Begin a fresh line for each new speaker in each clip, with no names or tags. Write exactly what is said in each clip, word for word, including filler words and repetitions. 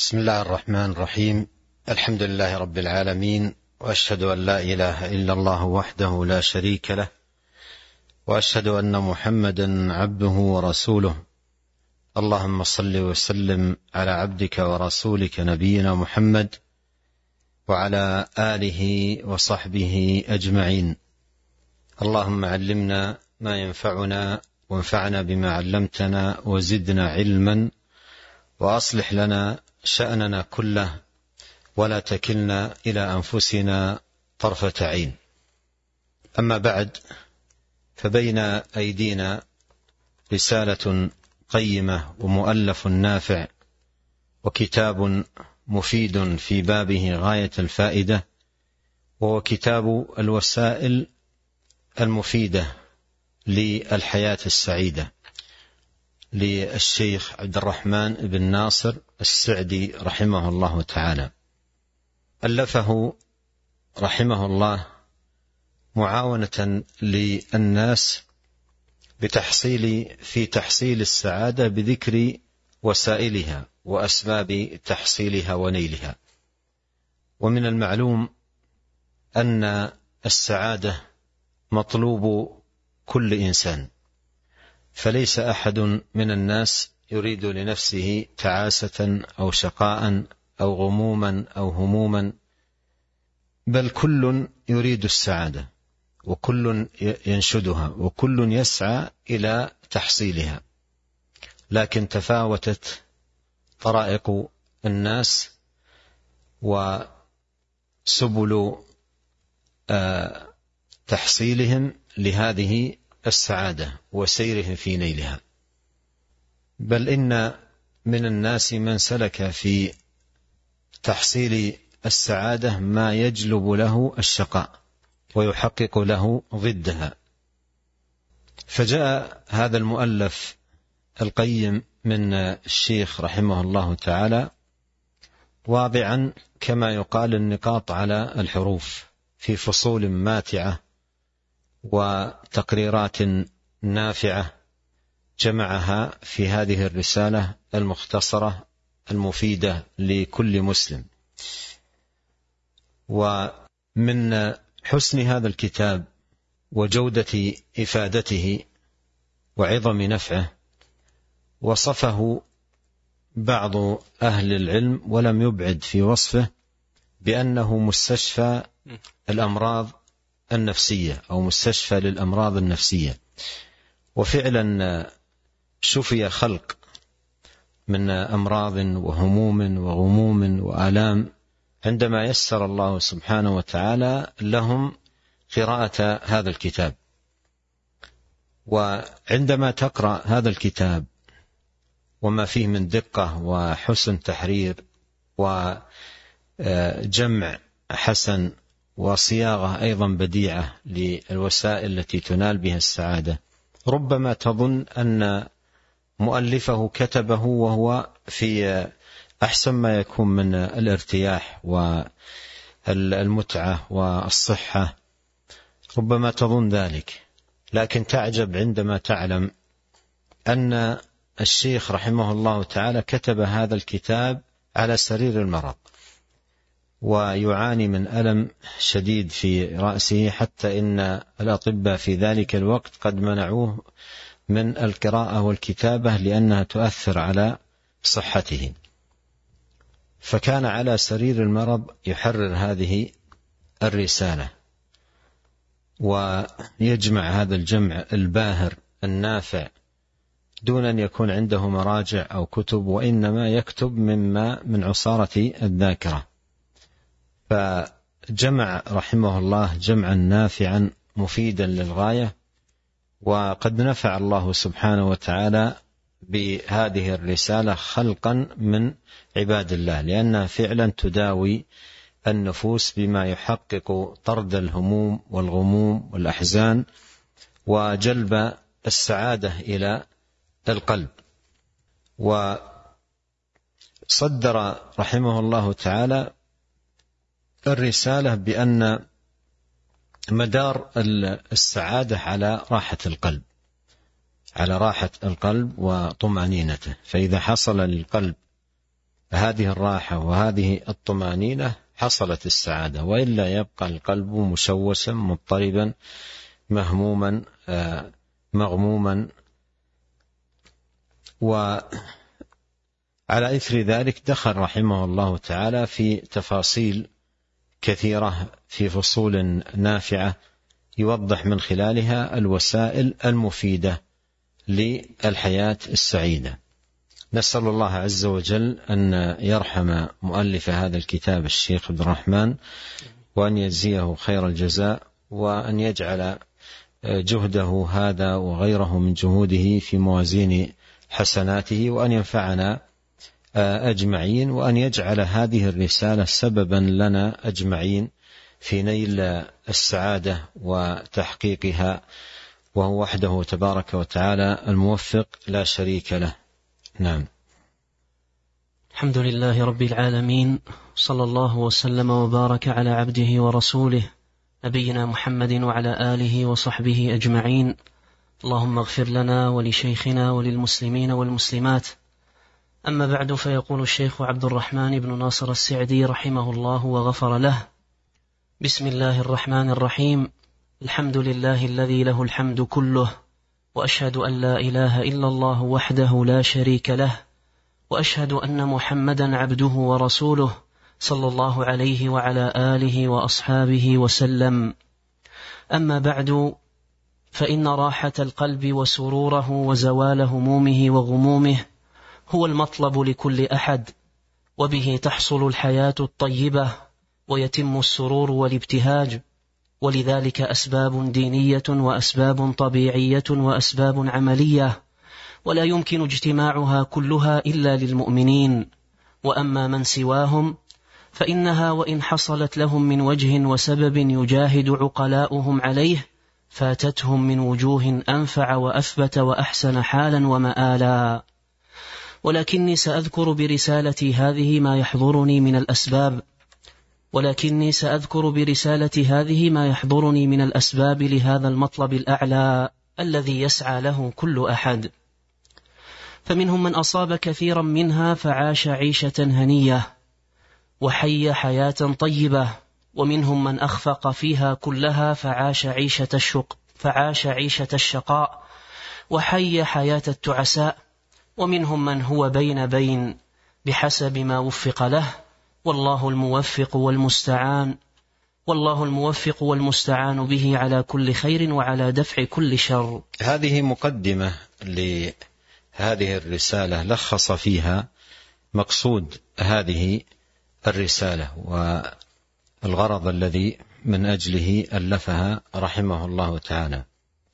بسم الله الرحمن الرحيم. الحمد لله رب العالمين، وأشهد أن لا إله إلا الله وحده لا شريك له، وأشهد أن محمدا عبده ورسوله. اللهم صل وسلم على عبدك ورسولك نبينا محمد وعلى آله وصحبه أجمعين. اللهم علمنا ما ينفعنا وانفعنا بما علمتنا وزدنا علما، وأصلح لنا شأننا كله ولا تكلنا إلى أنفسنا طرفة عين. أما بعد، فبين أيدينا رسالة قيمة ومؤلف نافع وكتاب مفيد في بابه غاية الفائدة، وهو كتاب الوسائل المفيدة للحياة السعيدة للشيخ عبد الرحمن بن ناصر السعدي رحمه الله تعالى. ألفه رحمه الله معاونة للناس بتحصيل في تحصيل السعادة بذكر وسائلها وأسباب تحصيلها ونيلها. ومن المعلوم أن السعادة مطلوب كل إنسان، فليس أحد من الناس يريد لنفسه تعاسة أو شقاء أو غموما أو هموما، بل كل يريد السعادة، وكل ينشدها، وكل يسعى إلى تحصيلها، لكن تفاوتت طرائق الناس وسبل تحصيلهم لهذه السعادة وسيرهم في نيلها. بل إن من الناس من سلك في تحصيل السعادة ما يجلب له الشقاء ويحقق له ضدها. فجاء هذا المؤلف القيم من الشيخ رحمه الله تعالى واضعا كما يقال النقاط على الحروف في فصول ماتعة وتقريرات نافعة جمعها في هذه الرسالة المختصرة المفيدة لكل مسلم. ومن حسن هذا الكتاب وجودة إفادته وعظم نفعه وصفه بعض أهل العلم ولم يبعد في وصفه بأنه مستشفى الأمراض النفسية أو مستشفى للأمراض النفسية. وفعلا شفي خلق من أمراض وهموم وغموم وآلام عندما يسر الله سبحانه وتعالى لهم قراءة هذا الكتاب. وعندما تقرأ هذا الكتاب وما فيه من دقة وحسن تحرير وجمع حسن وصياغة أيضا بديعة للوسائل التي تنال بها السعادة، ربما تظن أن مؤلفه كتبه وهو في أحسن ما يكون من الارتياح والمتعة والصحة، ربما تظن ذلك، لكن تعجب عندما تعلم أن الشيخ رحمه الله تعالى كتب هذا الكتاب على سرير المرض، ويعاني من ألم شديد في رأسه، حتى إن الأطباء في ذلك الوقت قد منعوه من القراءة والكتابة لأنها تؤثر على صحته. فكان على سرير المرض يحرر هذه الرسالة ويجمع هذا الجمع الباهر النافع دون أن يكون عنده مراجع أو كتب، وإنما يكتب مما من عصارة الذاكرة. فجمع رحمه الله جمعا نافعا مفيدا للغاية، وقد نفع الله سبحانه وتعالى بهذه الرسالة خلقا من عباد الله، لأنها فعلا تداوي النفوس بما يحقق طرد الهموم والغموم والأحزان وجلب السعادة إلى القلب. وصدر رحمه الله تعالى الرسالة بأن مدار السعادة على راحة القلب، على راحة القلب وطمأنينته. فإذا حصل للقلب هذه الراحة وهذه الطمأنينة حصلت السعادة، وإلا يبقى القلب مشوشا مضطربا مهموما مغموما. وعلى إثر ذلك دخل رحمه الله تعالى في تفاصيل كثيرة في فصول نافعة يوضح من خلالها الوسائل المفيدة للحياة السعيدة. نسأل الله عز وجل أن يرحم مؤلف هذا الكتاب الشيخ عبد الرحمن، وأن يجزيه خير الجزاء، وأن يجعل جهده هذا وغيره من جهوده في موازين حسناته، وأن ينفعنا أجمعين، وأن يجعل هذه الرسالة سببا لنا أجمعين في نيل السعادة وتحقيقها، وهو وحده تبارك وتعالى الموفق لا شريك له. نعم.
الحمد لله رب العالمين، صلى الله وسلم وبارك على عبده ورسوله نبينا محمد وعلى آله وصحبه أجمعين. اللهم اغفر لنا ولشيخنا وللمسلمين والمسلمات. أما بعد، فيقول الشيخ عبد الرحمن بن ناصر السعدي رحمه الله وغفر له: بسم الله الرحمن الرحيم. الحمد لله الذي له الحمد كله، وأشهد أن لا إله إلا الله وحده لا شريك له، وأشهد أن محمدا عبده ورسوله صلى الله عليه وعلى آله وأصحابه وسلم. أما بعد، فإن راحة القلب وسروره وزوال همومه وغمومه هو المطلب لكل أحد، وبه تحصل الحياة الطيبة ويتم السرور والابتهاج. ولذلك أسباب دينية وأسباب طبيعية وأسباب عملية، ولا يمكن اجتماعها كلها إلا للمؤمنين. وأما من سواهم فإنها وإن حصلت لهم من وجه وسبب يجاهد عقلاؤهم عليه فاتتهم من وجوه أنفع وأثبت وأحسن حالا ومآلا. ولكني سأذكر برسالتي هذه ما يحضرني من الأسباب ولكني سأذكر برسالة هذه ما يحضرني من الأسباب لهذا المطلب الأعلى الذي يسعى له كل أحد. فمنهم من أصاب كثيرا منها فعاش عيشة هنية وحي حياة طيبة، ومنهم من أخفق فيها كلها فعاش عيشة الشق فعاش عيشة الشقاء وحي حياة التعساء، ومنهم من هو بين بين بحسب ما وفق له. والله الموفق والمستعان والله الموفق والمستعان به على كل خير وعلى دفع كل شر.
هذه مقدمة لهذه الرسالة لخص فيها مقصود هذه الرسالة والغرض الذي من أجله ألفها رحمه الله تعالى.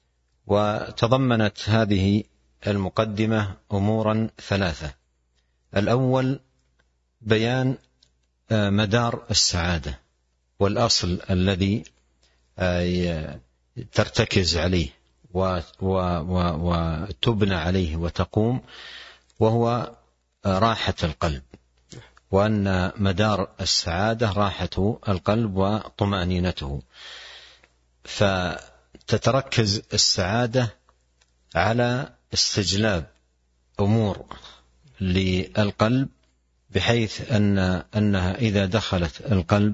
وتضمنت هذه المقدمة أمورا ثلاثة. الأول بيان مدار السعادة والأصل الذي ترتكز عليه وتبنى عليه وتقوم، وهو راحة القلب، وأن مدار السعادة راحة القلب وطمأنينته. فتتركز السعادة على استجلاب أمور للقلب، بحيث أن أنها إذا دخلت القلب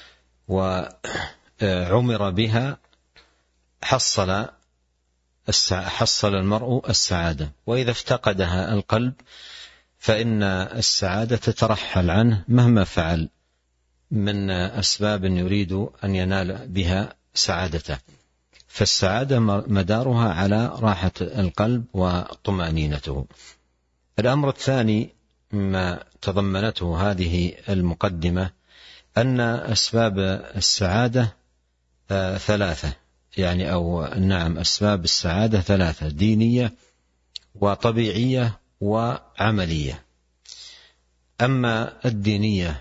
وعمر بها حصل حصل المرء السعادة، وإذا افتقدها القلب فإن السعادة تترحل عنه مهما فعل من أسباب يريد أن ينال بها سعادته. فالسعادة مدارها على راحة القلب وطمأنينته. الأمر الثاني ما تضمنته هذه المقدمة أن أسباب السعادة ثلاثة، يعني أو نعم أسباب السعادة ثلاثة: دينية وطبيعية وعملية. أما الدينية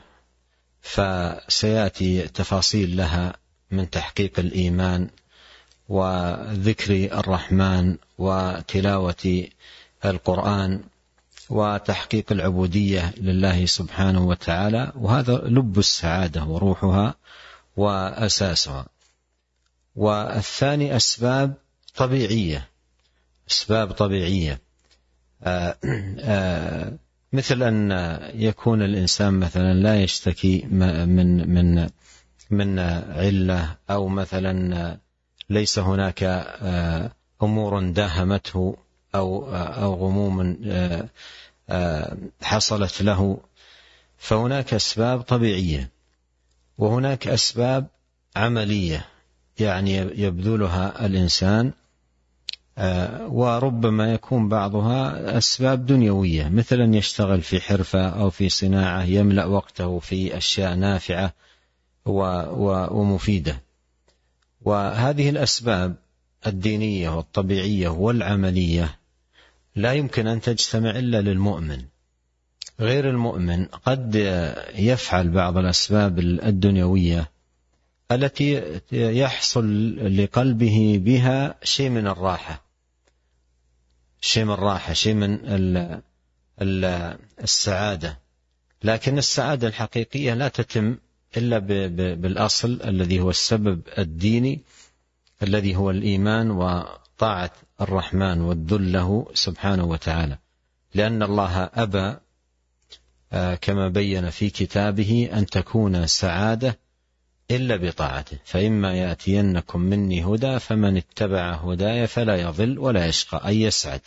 فسيأتي تفاصيل لها من تحقيق الإيمان وذكر الرحمن وتلاوة القرآن وتحقيق العبودية لله سبحانه وتعالى، وهذا لب السعادة وروحها وأساسها. والثاني أسباب طبيعية أسباب طبيعية آآ آآ مثل أن يكون الإنسان مثلا لا يشتكي من من من علة، أو مثلا ليس هناك أمور داهمته أو أو غموم حصلت له، فهناك أسباب طبيعية وهناك أسباب عملية يعني يبذلها الإنسان، وربما يكون بعضها أسباب دنيوية، مثلا يشتغل في حرفة أو في صناعة يملأ وقته في أشياء نافعة ومفيدة. وهذه الأسباب الدينية والطبيعية والعملية لا يمكن أن تجتمع إلا للمؤمن. غير المؤمن قد يفعل بعض الأسباب الدنيوية التي يحصل لقلبه بها شيء من الراحة، شيء من الراحة، شيء من السعادة، لكن السعادة الحقيقية لا تتم إلا بالأصل الذي هو السبب الديني، الذي هو الإيمان وطاعة الرحمن والذل له سبحانه وتعالى، لأن الله أبى كما بين في كتابه أن تكون سعادة إلا بطاعته، فإما يأتينكم مني هدى فمن اتبع هداي فلا يضل ولا يشقى، أي يسعد.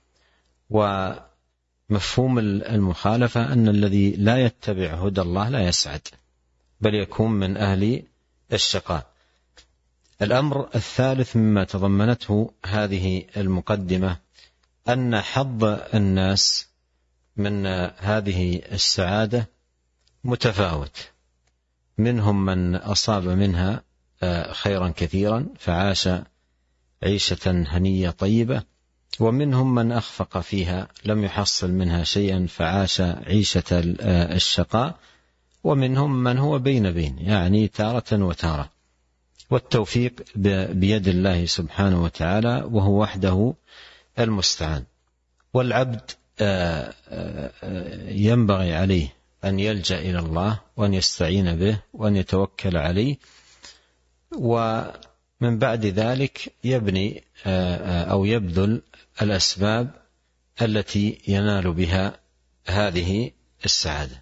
ومفهوم المخالفة أن الذي لا يتبع هدى الله لا يسعد، بل يكون من أهل الشقاء. الأمر الثالث مما تضمنته هذه المقدمة أن حظ الناس من هذه السعادة متفاوت، منهم من أصاب منها خيرا كثيرا فعاش عيشة هنية طيبة، ومنهم من أخفق فيها لم يحصل منها شيئا فعاش عيشة الشقاء، ومنهم من هو بين بين يعني تارة وتارة، والتوفيق بيد الله سبحانه وتعالى وهو وحده المستعان. والعبد ينبغي عليه أن يلجأ إلى الله وأن يستعين به وأن يتوكل عليه، ومن بعد ذلك يبني أو يبذل الأسباب التي ينال بها هذه السعادة.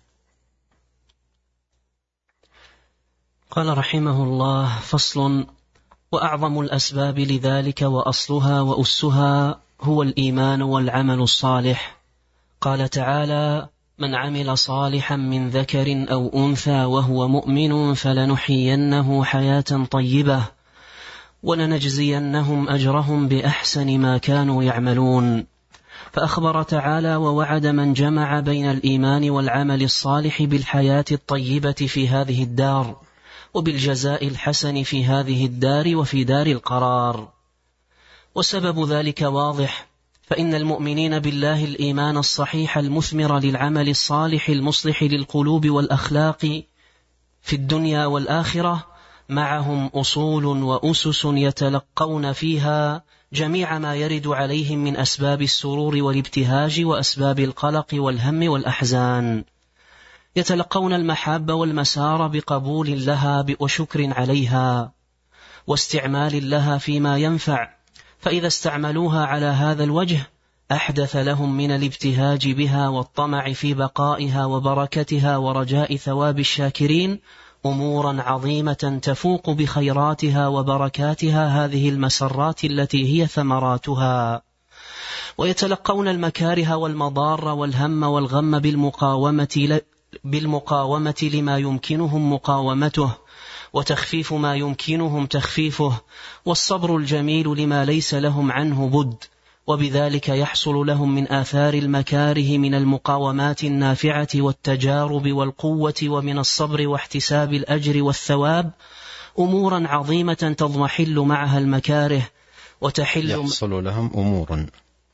قال رحمه الله: فصل: وأعظم الأسباب لذلك وأصلها وأسها هو الإيمان والعمل الصالح. قال تعالى: من عمل صالحا من ذكر أو أنثى وهو مؤمن فلنحيينه حياة طيبة ولنجزينهم أجرهم بأحسن ما كانوا يعملون. فأخبر تعالى ووعد من جمع بين الإيمان والعمل الصالح بالحياة الطيبة في هذه الدار وبالجزاء الحسن في هذه الدار وفي دار القرار. وسبب ذلك واضح، فإن المؤمنين بالله الإيمان الصحيح المثمر للعمل الصالح المصلح للقلوب والأخلاق في الدنيا والآخرة معهم أصول وأسس يتلقون فيها جميع ما يرد عليهم من أسباب السرور والابتهاج وأسباب القلق والهم والأحزان. يتلقون المحاب والمسار بقبول لها وشكر عليها واستعمال لها فيما ينفع، فإذا استعملوها على هذا الوجه أحدث لهم من الابتهاج بها والطمع في بقائها وبركتها ورجاء ثواب الشاكرين أمورا عظيمة تفوق بخيراتها وبركاتها هذه المسرات التي هي ثمراتها. ويتلقون المكاره والمضار والهم والغم بالمقاومة بالمقاومة لما يمكنهم مقاومته، وتخفيف ما يمكنهم تخفيفه، والصبر الجميل لما ليس لهم عنه بد، وبذلك يحصل لهم من آثار المكاره من المقاومات النافعة والتجارب والقوة ومن الصبر واحتساب الأجر والثواب أمورا عظيمة تضمحل معها المكاره وتحل
يحصل لهم أمور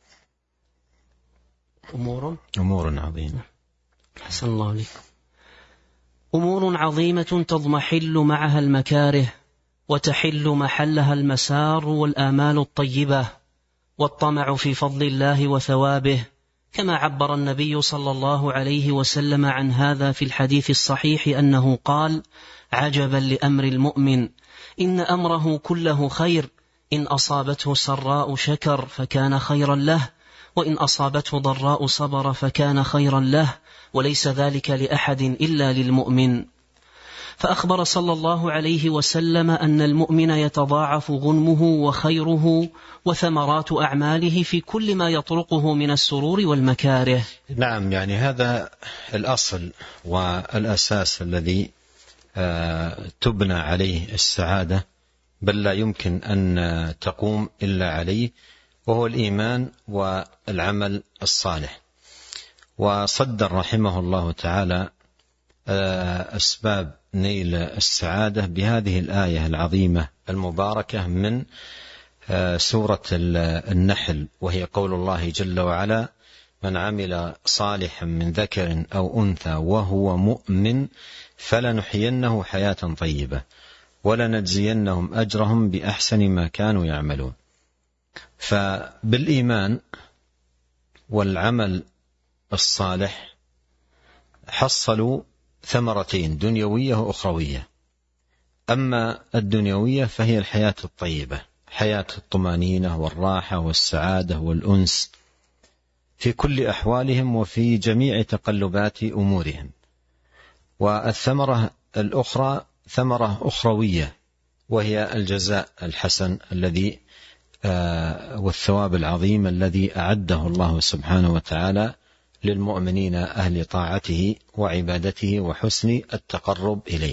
أمور
أمور عظيمة
حسن الله عليك أمور عظيمة تضمحل معها المكاره وتحل محلها المسار والآمال الطيبة والطمع في فضل الله وثوابه، كما عبر النبي صلى الله عليه وسلم عن هذا في الحديث الصحيح أنه قال: عجبا لأمر المؤمن إن أمره كله خير، إن أصابته سراء شكر فكان خيرا له، وإن أصابته ضراء صبر فكان خيرا له، وليس ذلك لأحد إلا للمؤمن. فأخبر صلى الله عليه وسلم أن المؤمن يتضاعف غنمه وخيره وثمرات أعماله في كل ما يطرقه من السرور والمكاره.
نعم، يعني هذا الأصل والأساس الذي تبنى عليه السعادة، بل لا يمكن أن تقوم إلا عليه، وهو الإيمان والعمل الصالح. وصدر رحمه الله تعالى أسباب نيل السعادة بهذه الآية العظيمة المباركة من سورة النحل، وهي قول الله جل وعلا: من عمل صالحا من ذكر أو أنثى وهو مؤمن فلنحيينه حياة طيبة ولنجزينهم أجرهم بأحسن ما كانوا يعملون. فبالإيمان والعمل الصالح حصلوا ثمرتين، دنيوية وأخروية. أما الدنيوية فهي الحياة الطيبة، حياة الطمأنينة والراحة والسعادة والأنس في كل أحوالهم وفي جميع تقلبات أمورهم. والثمرة الأخرى ثمرة أخروية، وهي الجزاء الحسن الذي والثواب العظيم الذي أعده الله سبحانه وتعالى للمؤمنين أهل طاعته وعبادته وحسن التقرب إليه.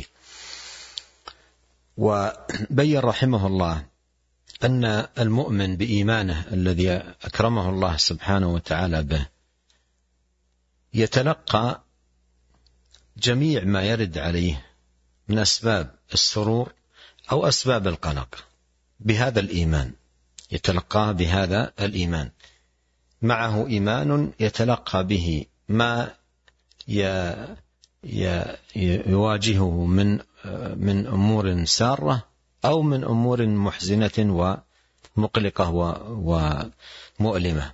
وبين رحمه الله أن المؤمن بإيمانه الذي أكرمه الله سبحانه وتعالى به يتلقى جميع ما يرد عليه من أسباب السرور أو أسباب القلق بهذا الإيمان، يتلقاه بهذا الإيمان. معه إيمان يتلقى به ما يواجهه من من أمور سارة أو من أمور محزنة ومقلقة ومؤلمة.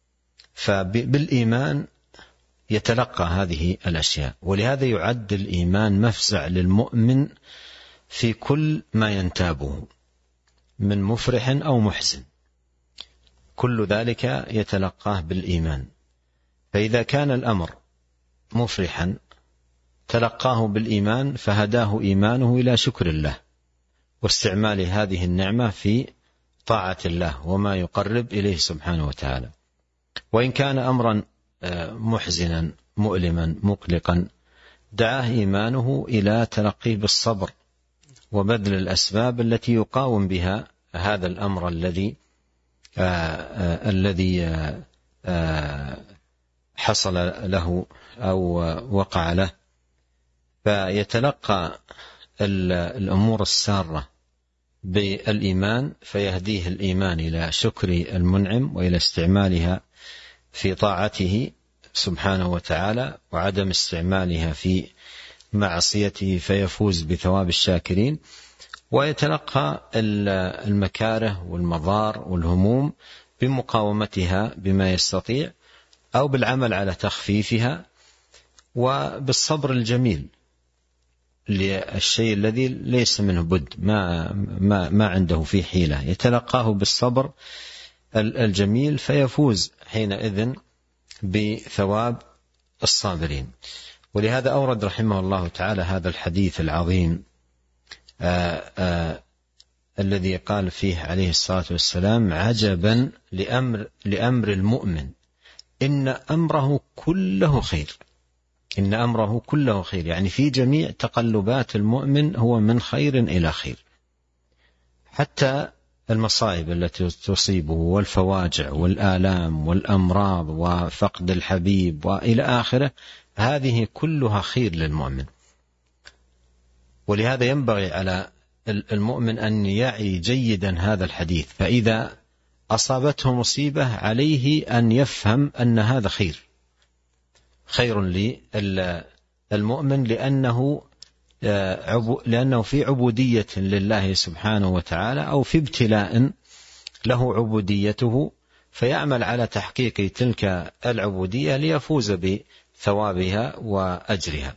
فبالإيمان يتلقى هذه الأشياء، ولهذا يعد الإيمان مفزع للمؤمن في كل ما ينتابه من مفرح أو محزن، كل ذلك يتلقاه بالإيمان. فإذا كان الأمر مفرحا تلقاه بالإيمان فهداه إيمانه إلى شكر الله واستعمال هذه النعمة في طاعة الله وما يقرب إليه سبحانه وتعالى. وإن كان أمرا محزنا مؤلما مقلقا دعاه إيمانه إلى تلقيه بالصبر وبذل الأسباب التي يقاوم بها هذا الأمر الذي آه آه الذي آه آه حصل له أو وقع له. فيتلقى الأمور السارة بالإيمان فيهديه الإيمان إلى شكر المنعم وإلى استعمالها في طاعته سبحانه وتعالى، وعدم استعمالها في معصيته فيفوز بثواب الشاكرين. ويتلقى المكاره والمضار والهموم بمقاومتها بما يستطيع أو بالعمل على تخفيفها وبالصبر الجميل للشيء الذي ليس منه بد، ما, ما, ما عنده فيه حيلة، يتلقاه بالصبر الجميل فيفوز حينئذ بثواب الصابرين. ولهذا أورد رحمه الله تعالى هذا الحديث العظيم آآ آآ الذي قال فيه عليه الصلاة والسلام: عجبا لأمر, لأمر المؤمن إن أمره كله خير. إن أمره كله خير، يعني في جميع تقلبات المؤمن هو من خير إلى خير، حتى المصائب التي تصيبه والفواجع والآلام والأمراض وفقد الحبيب وإلى آخره، هذه كلها خير للمؤمن. ولهذا ينبغي على المؤمن أن يعي جيدا هذا الحديث، فإذا أصابته مصيبة عليه أن يفهم أن هذا خير خير للمؤمن، لأنه لأنه في عبودية لله سبحانه وتعالى أو في ابتلاء له عبوديته، فيعمل على تحقيق تلك العبودية ليفوز بثوابها وأجرها.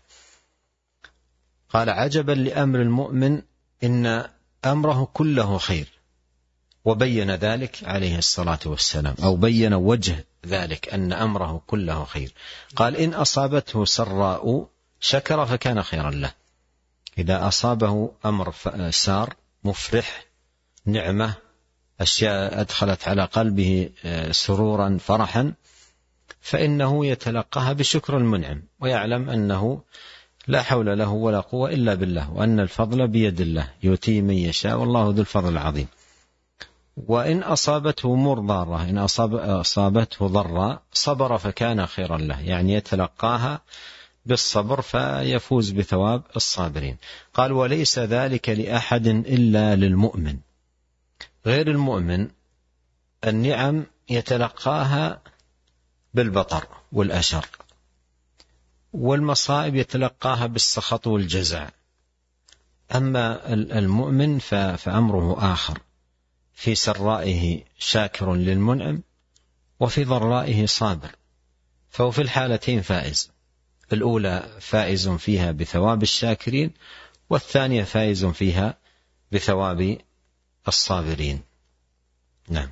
قال: عجبا لأمر المؤمن إن أمره كله خير. وبين ذلك عليه الصلاة والسلام، أو بين وجه ذلك أن أمره كله خير. قال إن أصابته سراء شكر فكان خيرا له. إذا أصابه أمر سار مفرح، نعمة، أشياء أدخلت على قلبه سرورا فرحا، فإنه يتلقاها بشكر المنعم، ويعلم أنه لا حول له ولا قوة إلا بالله، وأن الفضل بيد الله يؤتيه من يشاء، والله ذو الفضل العظيم. وإن أصابته أمور ضارة، إن أصاب أصابته ضرا صبر فكان خيرا له، يعني يتلقاها بالصبر فيفوز بثواب الصابرين. قال وليس ذلك لأحد إلا للمؤمن. غير المؤمن النعم يتلقاها بالبطر والأشر، والمصائب يتلقاها بالسخط والجزع. أما المؤمن فأمره آخر، في سرائه شاكر للمنعم، وفي ضرائه صابر، فهو في الحالتين فائز. الأولى فائز فيها بثواب الشاكرين، والثانية فائز فيها بثواب الصابرين. نعم.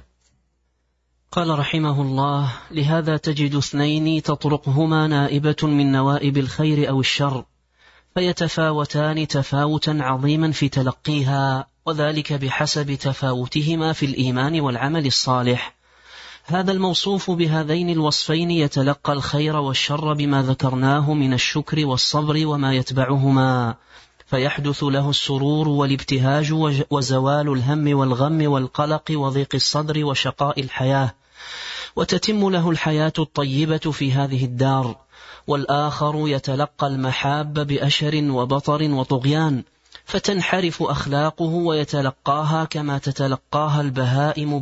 قال رحمه الله: لهذا تجد اثنين تطرقهما نائبة من نوائب الخير أو الشر، فيتفاوتان تفاوتا عظيما في تلقيها، وذلك بحسب تفاوتهما في الإيمان والعمل الصالح. هذا الموصوف بهذين الوصفين يتلقى الخير والشر بما ذكرناه من الشكر والصبر وما يتبعهما، فيحدث له السرور والابتهاج وزوال الهم والغم والقلق وضيق الصدر وشقاء الحياة، وتتم له الحياة الطيبة في هذه الدار. والآخر يتلقى المحاب بأشر وبطر وطغيان، فتنحرف أخلاقه ويتلقاها كما تتلقاها البهائم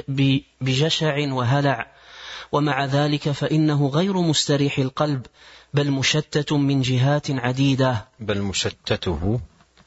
بجشع وهلع، ومع ذلك فإنه غير مستريح القلب، بل مشتت من جهات عديدة
بل مشتته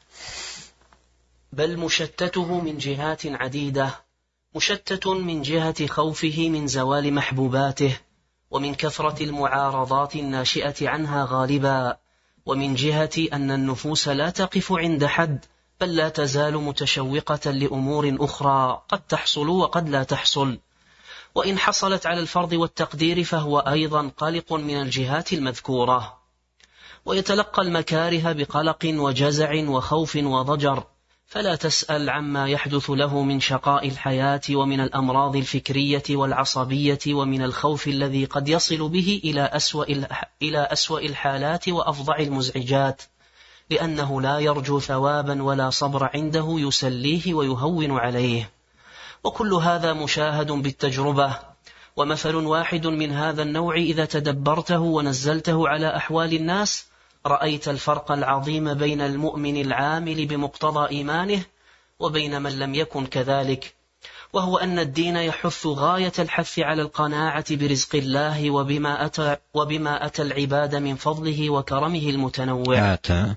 بل مشتته من جهات عديدة مشتت من جهة خوفه من زوال محبوباته، ومن كثرة المعارضات الناشئة عنها غالبا، ومن جهة أن النفوس لا تقف عند حد، بل لا تزال متشوقة لأمور أخرى قد تحصل وقد لا تحصل، وإن حصلت على الفرض والتقدير فهو أيضا قلق من الجهات المذكورة. ويتلقى المكاره بقلق وجزع وخوف وضجر، فلا تسأل عما يحدث له من شقاء الحياة ومن الأمراض الفكرية والعصبية ومن الخوف الذي قد يصل به إلى أسوأ إلى أسوأ الحالات وأفظع المزعجات، لأنه لا يرجو ثوابا ولا صبر عنده يسليه ويهون عليه. وكل هذا مشاهد بالتجربة، ومثل واحد من هذا النوع إذا تدبرته ونزلته على أحوال الناس رأيت الفرق العظيم بين المؤمن العامل بمقتضى إيمانه وبين من لم يكن كذلك، وهو أن الدين يحث غاية الحث على القناعة برزق الله وبما أتى, وبما أتى العباد من فضله وكرمه المتنوع
آتى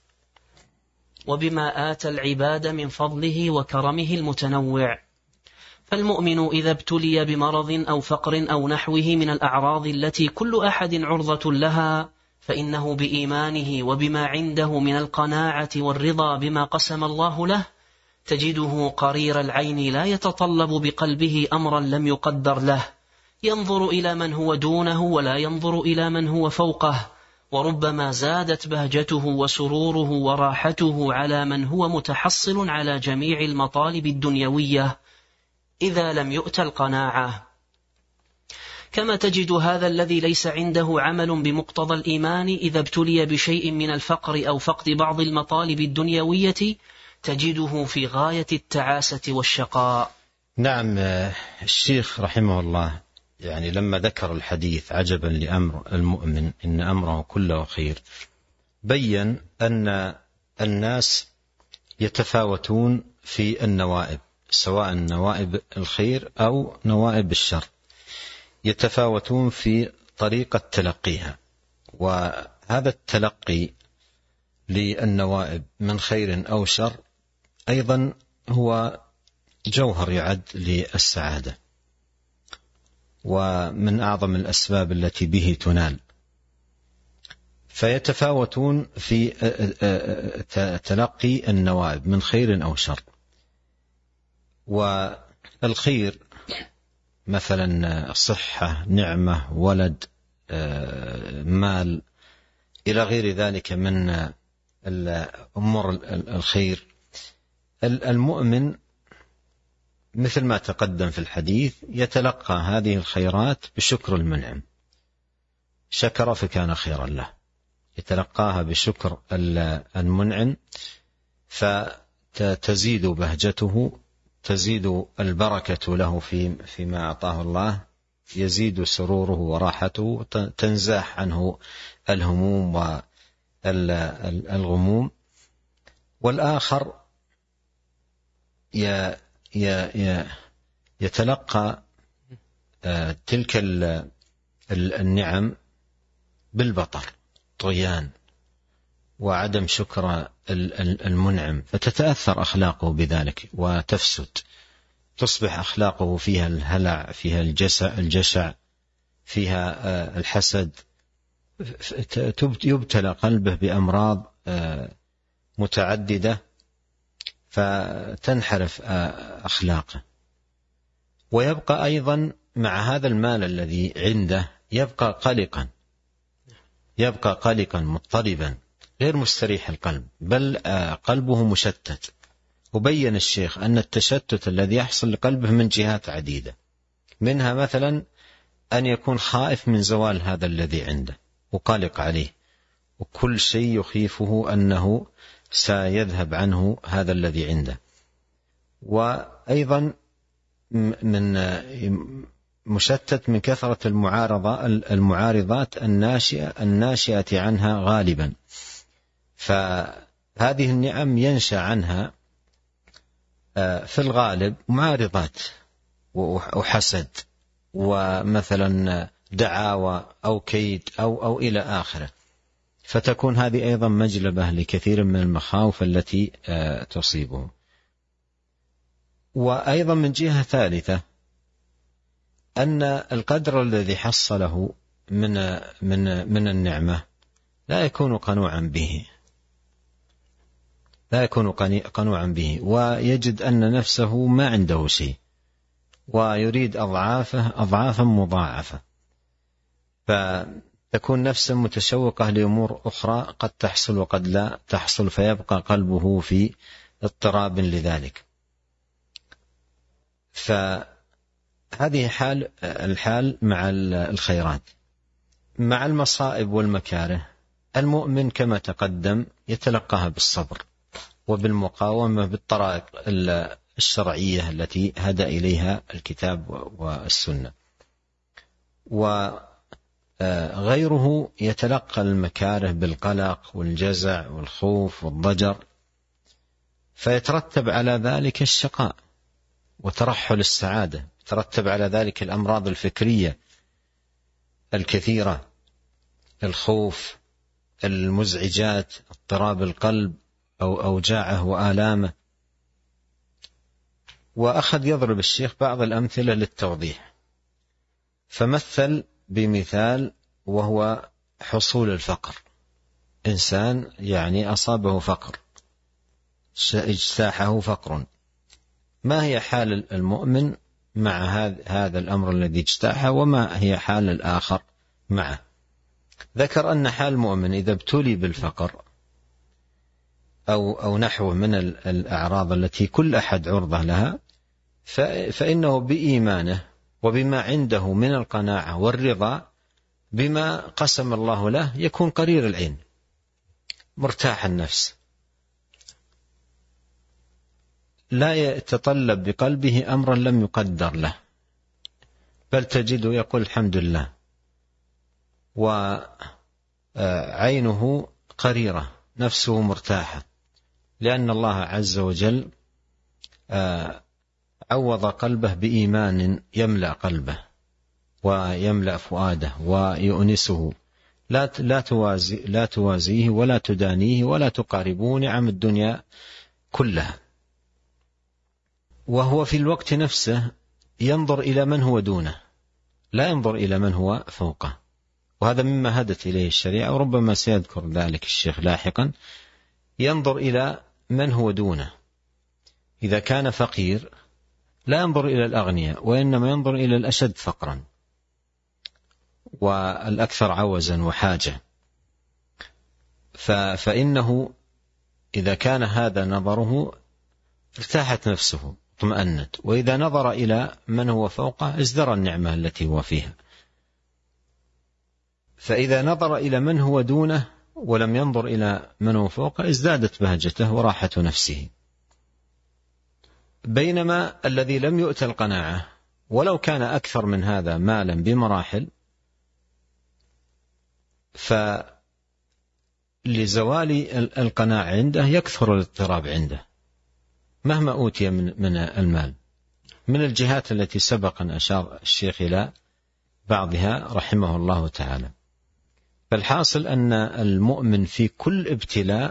وبما آتى العباد من فضله وكرمه المتنوع. فالمؤمن إذا ابتلي بمرض أو فقر أو نحوه من الأعراض التي كل أحد عرضة لها، فإنه بإيمانه وبما عنده من القناعة والرضا بما قسم الله له تجده قرير العين، لا يتطلب بقلبه أمرا لم يقدر له، ينظر إلى من هو دونه ولا ينظر إلى من هو فوقه، وربما زادت بهجته وسروره وراحته على من هو متحصل على جميع المطالب الدنيوية إذا لم يؤت القناعة. كما تجد هذا الذي ليس عنده عمل بمقتضى الإيمان إذا ابتلي بشيء من الفقر أو فقد بعض المطالب الدنيوية تجده في غاية التعاسة والشقاء.
نعم. الشيخ رحمه الله يعني لما ذكر الحديث عجبا لأمر المؤمن إن أمره كله خير، بيّن أن الناس يتفاوتون في النوائب، سواء نوائب الخير أو نوائب الشر، يتفاوتون في طريقة تلقيها. وهذا التلقي للنوائب من خير أو شر أيضا هو جوهر يعد للسعادة، ومن أعظم الأسباب التي به تنال. فيتفاوتون في تلقي النوائب من خير أو شر. الخير مثلا صحة، نعمة، ولد، مال، إلى غير ذلك من الأمور الخير، المؤمن مثل ما تقدم في الحديث يتلقى هذه الخيرات بشكر المنعم، شكر فكان خيرا له، يتلقاها بشكر المنعم فتزيد بهجته، تزيد البركة له في فيما أعطاه الله، يزيد سروره وراحته، تنزاح عنه الهموم والغموم. والآخر يتلقى تلك النعم بالبطر، طغيان وعدم شكر المنعم، فتتأثر أخلاقه بذلك وتفسد، تصبح أخلاقه فيها الهلع، فيها الجشع، فيها الحسد، يبتلى قلبه بأمراض متعددة فتنحرف أخلاقه. ويبقى أيضا مع هذا المال الذي عنده يبقى قلقا، يبقى قلقا مضطربا غير مستريح القلب، بل قلبه مشتت. وبين الشيخ أن التشتت الذي يحصل لقلبه من جهات عديدة، منها مثلا أن يكون خائف من زوال هذا الذي عنده وقلق عليه، وكل شيء يخيفه أنه سيذهب عنه هذا الذي عنده. وأيضا من مشتت من كثرة المعارضة المعارضات الناشئة الناشئة عنها غالبا، فهذه النعم ينشأ عنها في الغالب معارضات وحسد ومثلا دعاوى أو كيد أو أو إلى آخره، فتكون هذه أيضا مجلبة لكثير من المخاوف التي تصيبه. وأيضا من جهة ثالثة أن القدر الذي حصله من من من النعمة لا يكون قنوعا به، لا يكون قنوعا به، ويجد أن نفسه ما عنده شيء، ويريد أضعافه أضعافا مضاعفة، فتكون نفسه متشوقة لأمور أخرى قد تحصل وقد لا تحصل، فيبقى قلبه في اضطراب لذلك. فهذه حال الحال مع الخيرات. مع المصائب والمكاره المؤمن كما تقدم يتلقاها بالصبر وبالمقاومة بالطرائق الشرعية التي هدى إليها الكتاب والسنة. وغيره يتلقى المكاره بالقلق والجزع والخوف والضجر، فيترتب على ذلك الشقاء وترحل السعادة، يترتب على ذلك الأمراض الفكرية الكثيرة، الخوف، المزعجات، اضطراب القلب أو أوجاعه وآلامه. وأخذ يضرب الشيخ بعض الأمثلة للتوضيح، فمثل بمثال وهو حصول الفقر. إنسان يعني أصابه فقر، اجتاحه فقر، ما هي حال المؤمن مع هذا الأمر الذي اجتاحه، وما هي حال الآخر معه؟ ذكر أن حال المؤمن إذا ابتلي بالفقر أو, أو نحو من الأعراض التي كل أحد عرضة لها، فإنه بإيمانه وبما عنده من القناعة والرضا بما قسم الله له يكون قرير العين، مرتاح النفس، لا يتطلب بقلبه أمرا لم يقدر له، بل تجده يقول الحمد لله، وعينه قريرة، نفسه مرتاحة، لأن الله عز وجل عوض قلبه بإيمان يملأ قلبه ويملأ فؤاده ويؤنسه، لا لا توازي لا توازيه ولا تدانيه ولا تقاربه نعم الدنيا كلها. وهو في الوقت نفسه ينظر إلى من هو دونه، لا ينظر إلى من هو فوقه، وهذا مما هدت إليه الشريعة، وربما سيذكر ذلك الشيخ لاحقا. ينظر إلى من هو دونه، إذا كان فقير لا ينظر إلى الأغنياء، وإنما ينظر إلى الأشد فقرا والأكثر عوزا وحاجة. فإنه إذا كان هذا نظره ارتاحت نفسه اطمأنت، وإذا نظر إلى من هو فوقه ازدرى النعمة التي هو فيها. فإذا نظر إلى من هو دونه ولم ينظر إلى من هو فوقه ازدادت بهجته وراحة نفسه. بينما الذي لم يؤت القناعة ولو كان أكثر من هذا مالا بمراحل، فلزوال القناعة عنده يكثر الاضطراب عنده مهما أوتي من من المال، من الجهات التي سبق أن أشار الشيخ إلى بعضها رحمه الله تعالى. فالحاصل أن المؤمن في كل ابتلاء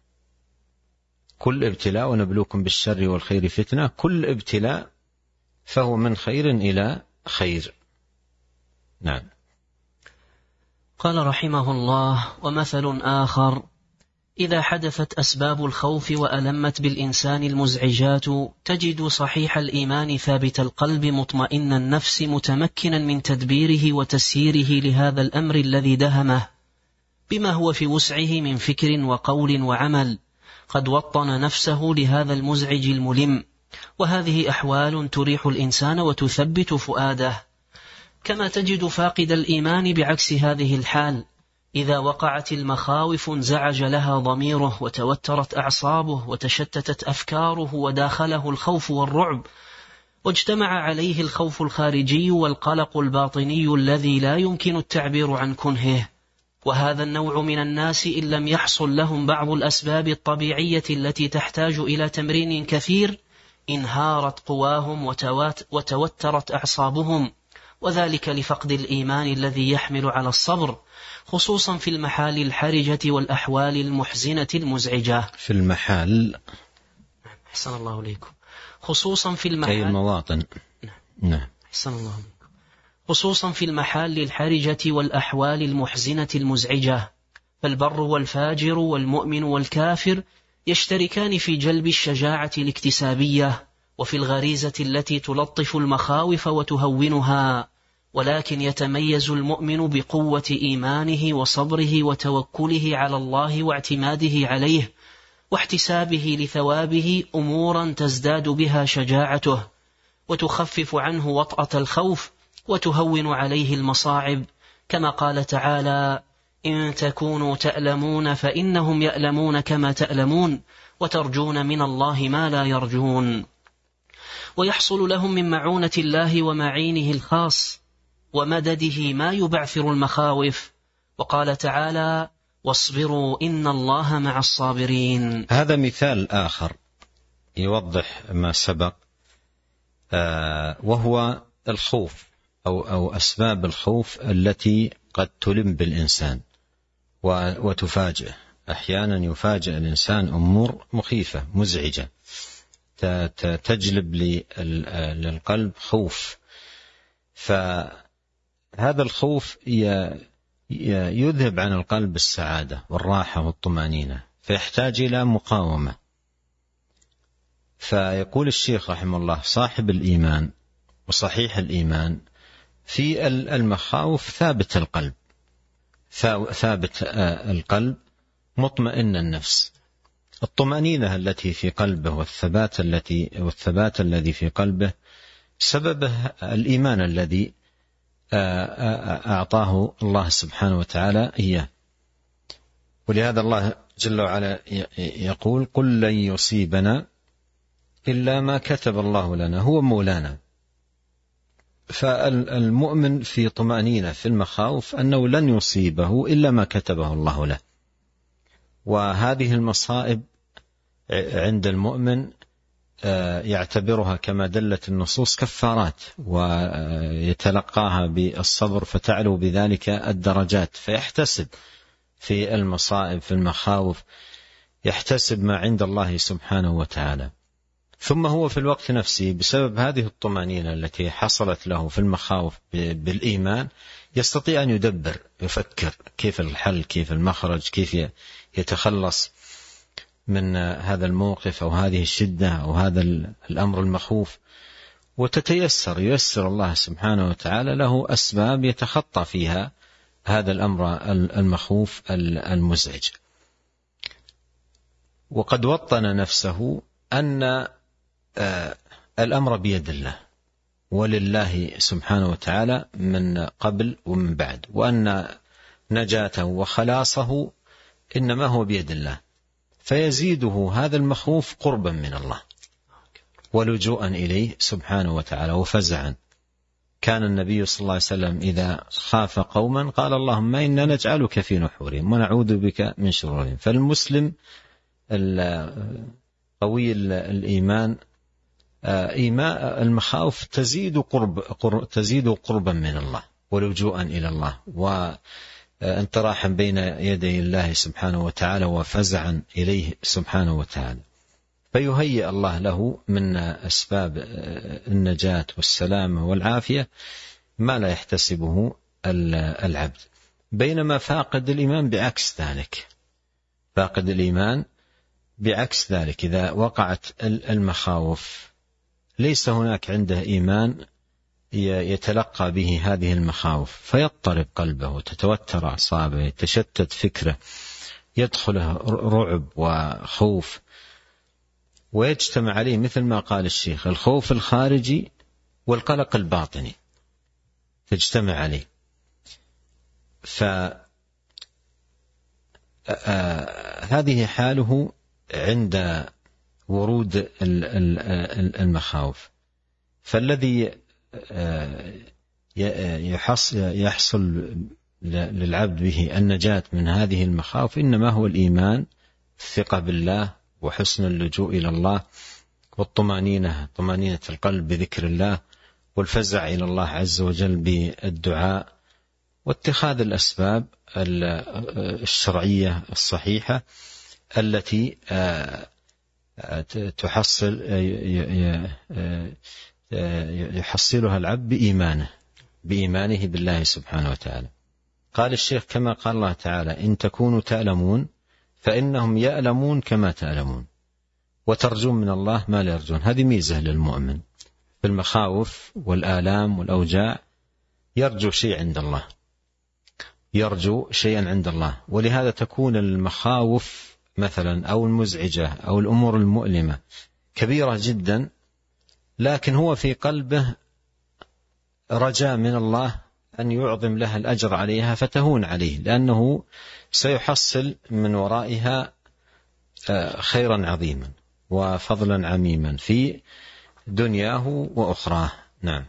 كل ابتلاء ونبلوكم بالشر والخير فتنة، كل ابتلاء فهو من خير إلى خير. نعم.
قال رحمه الله: ومثل آخر: إذا حدثت أسباب الخوف وألمت بالإنسان المزعجات تجد صحيح الإيمان ثابت القلب مطمئن النفس متمكنا من تدبيره وتسييره لهذا الأمر الذي دهمه بما هو في وسعه من فكر وقول وعمل، قد وطن نفسه لهذا المزعج الملم. وهذه أحوال تريح الإنسان وتثبت فؤاده. كما تجد فاقد الإيمان بعكس هذه الحال إذا وقعت المخاوف انزعج لها ضميره وتوترت أعصابه وتشتتت أفكاره وداخله الخوف والرعب، واجتمع عليه الخوف الخارجي والقلق الباطني الذي لا يمكن التعبير عن كنهه. وهذا النوع من الناس إن لم يحصل لهم بعض الأسباب الطبيعية التي تحتاج إلى تمرين كثير انهارت قواهم وتوترت أعصابهم، وذلك لفقد الإيمان الذي يحمل على الصبر، خصوصا في المحال الحرجة والأحوال المحزنة المزعجة.
في المحال
أحسن الله إليكم. خصوصا في المحال
أي المواطن. نعم.
أحسن الله إليكم. خصوصا في المحال الحرجة والأحوال المحزنة المزعجة، فالبر والفاجر والمؤمن والكافر يشتركان في جلب الشجاعة الاكتسابية وفي الغريزة التي تلطف المخاوف وتهونها، ولكن يتميز المؤمن بقوة إيمانه وصبره وتوكله على الله واعتماده عليه واحتسابه لثوابه أمورا تزداد بها شجاعته وتخفف عنه وطأة الخوف وتهون عليه المصاعب، كما قال تعالى: إن تكونوا تألمون فإنهم يألمون كما تألمون وترجون من الله ما لا يرجون. ويحصل لهم من معونة الله ومعينه الخاص ومدده ما يبعثر المخاوف، وقال تعالى: واصبروا إن الله مع الصابرين.
هذا مثال آخر يوضح ما سبق، آه وهو الخوف أو, أو أسباب الخوف التي قد تلم بالإنسان وتفاجئ. أحيانا يفاجئ الإنسان أمور مخيفة مزعجة تجلب للقلب خوف، فهذا الخوف يذهب عن القلب السعادة والراحة والطمأنينة، فيحتاج إلى مقاومة. فيقول الشيخ رحمه الله: صاحب الإيمان وصحيح الإيمان في المخاوف ثابت القلب ثابت القلب مطمئن النفس. الطمأنينة التي في قلبه والثبات التي والثبات الذي في قلبه سببه الإيمان الذي أعطاه الله سبحانه وتعالى إياه. ولهذا الله جل وعلا يقول: قل لن يصيبنا إلا ما كتب الله لنا هو مولانا. فالمؤمن في طمأنينة في المخاوف أنه لن يصيبه إلا ما كتبه الله له. وهذه المصائب عند المؤمن يعتبرها كما دلت النصوص كفارات، ويتلقاها بالصبر فتعلو بذلك الدرجات، فيحتسب في المصائب في المخاوف، يحتسب ما عند الله سبحانه وتعالى. ثم هو في الوقت نفسه بسبب هذه الطمأنينة التي حصلت له في المخاوف بالإيمان يستطيع أن يدبر، يفكر كيف الحل، كيف المخرج، كيف يتخلص من هذا الموقف أو هذه الشدة أو هذا الأمر المخوف. وتتيسر، ييسر الله سبحانه وتعالى له أسباب يتخطى فيها هذا الأمر المخوف المزعج. وقد وطن نفسه أن الأمر بيد الله ولله سبحانه وتعالى من قبل ومن بعد، وأن نجاته وخلاصه إنما هو بيد الله، فيزيده هذا المخوف قربا من الله ولجوءا إليه سبحانه وتعالى وفزعا. كان النبي صلى الله عليه وسلم إذا خاف قوما قال اللهم إنا نجعلك في نحورهم ونعوذ بك من شرورهم. فالمسلم قوي الإيمان إيماء المخاوف تزيد قرب تزيد قربا من الله ولجوءا إلى الله وانطراحا بين يدي الله سبحانه وتعالى وفزعا إليه سبحانه وتعالى، فيهيئ الله له من أسباب النجاة والسلامة والعافية ما لا يحتسبه العبد. بينما فاقد الإيمان بعكس ذلك، فاقد الإيمان بعكس ذلك إذا وقعت المخاوف ليس هناك عنده إيمان يتلقى به هذه المخاوف، فيضطرب قلبه وتتوتر أعصابه، يتشتت فكره، يدخله رعب وخوف، ويجتمع عليه مثل ما قال الشيخ الخوف الخارجي والقلق الباطني تجتمع عليه. فهذه حاله عند ورود المخاوف. فالذي يحصل للعبد به النجاة من هذه المخاوف إنما هو الإيمان، الثقة بالله وحسن اللجوء إلى الله والطمانينة، طمانينة القلب بذكر الله، والفزع إلى الله عز وجل بالدعاء، واتخاذ الأسباب الشرعية الصحيحة التي تحصل يحصلها العبد بإيمانه بإيمانه بالله سبحانه وتعالى. قال الشيخ كما قال الله تعالى إن تكونوا تألمون فإنهم يألمون كما تألمون وترجون من الله ما لا يرجون. هذه ميزة للمؤمن في المخاوف والآلام والأوجاع، يرجو شيء عند الله، يرجو شيئا عند الله. ولهذا تكون المخاوف مثلا أو المزعجة أو الأمور المؤلمة كبيرة جدا، لكن هو في قلبه رجاء من الله أن يعظم لها الأجر عليها فتهون عليه، لأنه سيحصل من ورائها خيرا عظيما وفضلا عميما في دنياه وأخراه. نعم.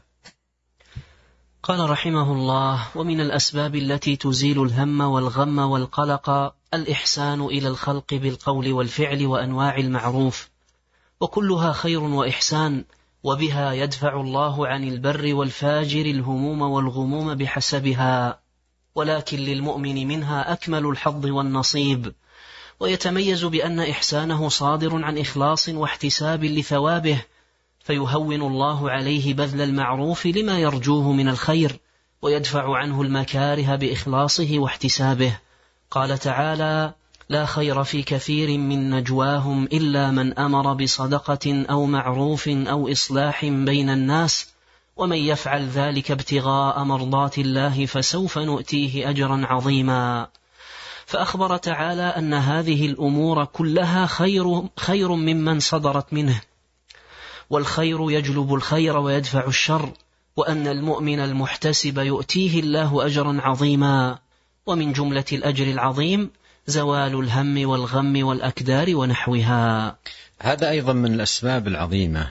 قال رحمه الله: ومن الأسباب التي تزيل الهم والغم والقلق الإحسان إلى الخلق بالقول والفعل وأنواع المعروف، وكلها خير وإحسان، وبها يدفع الله عن البر والفاجر الهموم والغموم بحسبها، ولكن للمؤمن منها أكمل الحظ والنصيب، ويتميز بأن إحسانه صادر عن إخلاص واحتساب لثوابه، فيهون الله عليه بذل المعروف لما يرجوه من الخير، ويدفع عنه المكاره بإخلاصه واحتسابه. قال تعالى: لا خير في كثير من نجواهم إلا من أمر بصدقة أو معروف أو إصلاح بين الناس، ومن يفعل ذلك ابتغاء مرضات الله فسوف نؤتيه أجرا عظيما. فأخبر تعالى أن هذه الأمور كلها خير, خير ممن صدرت منه، والخير يجلب الخير ويدفع الشر، وأن المؤمن المحتسب يؤتيه الله أجرا عظيما. ومن جملة الأجر العظيم زوال الهم والغم والأكدار ونحوها.
هذا أيضا من الأسباب العظيمة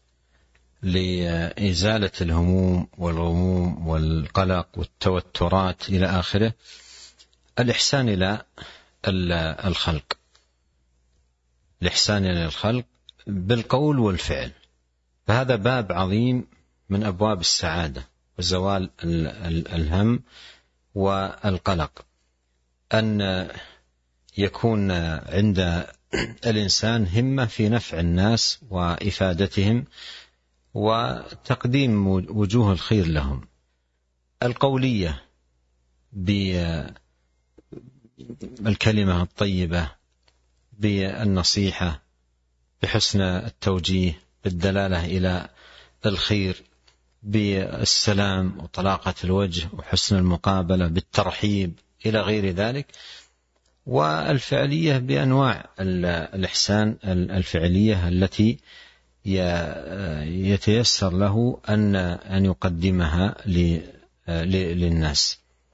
لإزالة الهموم والغموم والقلق والتوترات إلى آخره، الإحسان إلى الخلق، الإحسان إلى الخلق بالقول والفعل. فهذا باب عظيم من أبواب السعادة وزوال الهم والقلق، أن يكون عند الإنسان همة في نفع الناس وإفادتهم وتقديم وجوه الخير لهم. القولية بالكلمة الطيبة، بالنصيحة، بحسن التوجيه، بالدلالة إلى بالخير، بالسلام وطلاقة الوجه وحسن المقابلة، بالترحيب إلى غير ذلك. والفعلية بأنواع الإحسان الفعلية التي يتيسر له أن أن يقدمها للناس.